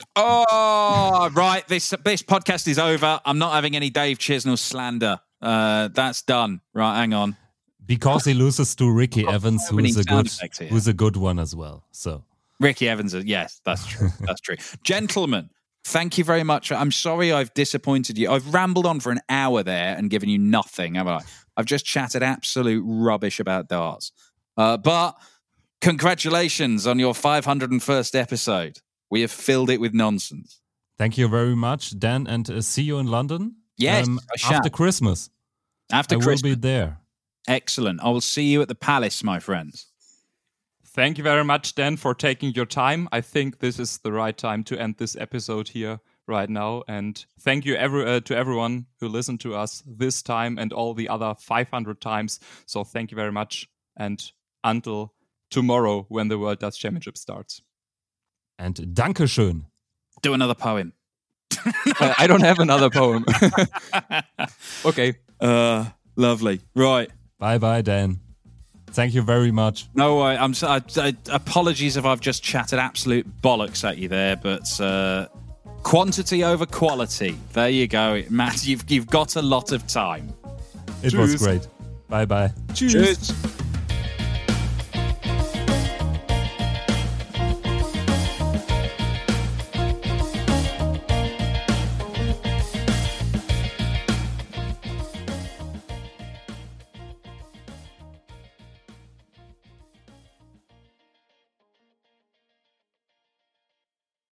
Speaker 1: Oh, right. This this podcast is over. I'm not having any Dave Chisnell slander. Uh, that's done. Right, hang on.
Speaker 3: because he loses to Ricky Evans,
Speaker 1: so many
Speaker 3: who's a
Speaker 1: sound
Speaker 3: good
Speaker 1: effects here.
Speaker 3: who's a good one as well. So
Speaker 1: Ricky Evans, uh, yes, that's true. That's true. Gentlemen, thank you very much. I'm sorry I've disappointed you. I've rambled on for an hour there and given you nothing, have I? I've just chatted absolute rubbish about darts. Uh, but congratulations on your five hundred first episode. We have filled it with nonsense.
Speaker 3: thank you very much, Dan, and uh, see you in London.
Speaker 1: Yes,
Speaker 3: um,
Speaker 1: I shall.
Speaker 3: after Christmas.
Speaker 1: After
Speaker 3: I
Speaker 1: Christmas.
Speaker 3: will be there.
Speaker 1: Excellent. I will see you at the Palace, my friends.
Speaker 2: Thank you very much, Dan, for taking your time. I think this is the right time to end this episode here right now. And thank you every, uh, to everyone who listened to us this time and all the other five hundred times. So thank you very much. And until tomorrow when the World Darts Championship starts.
Speaker 3: And Dankeschön.
Speaker 1: Do another poem.
Speaker 2: uh, I don't have another poem. Okay.
Speaker 1: Uh, lovely. Right.
Speaker 3: Bye bye, Dan. Thank you very much.
Speaker 1: No, I, I'm. I, I, apologies if I've just chatted absolute bollocks at you there, but uh, quantity over quality. There you go, Matt. You've you've got a lot of time.
Speaker 3: It
Speaker 2: Tschüss.
Speaker 3: was great. Bye bye.
Speaker 1: Cheers.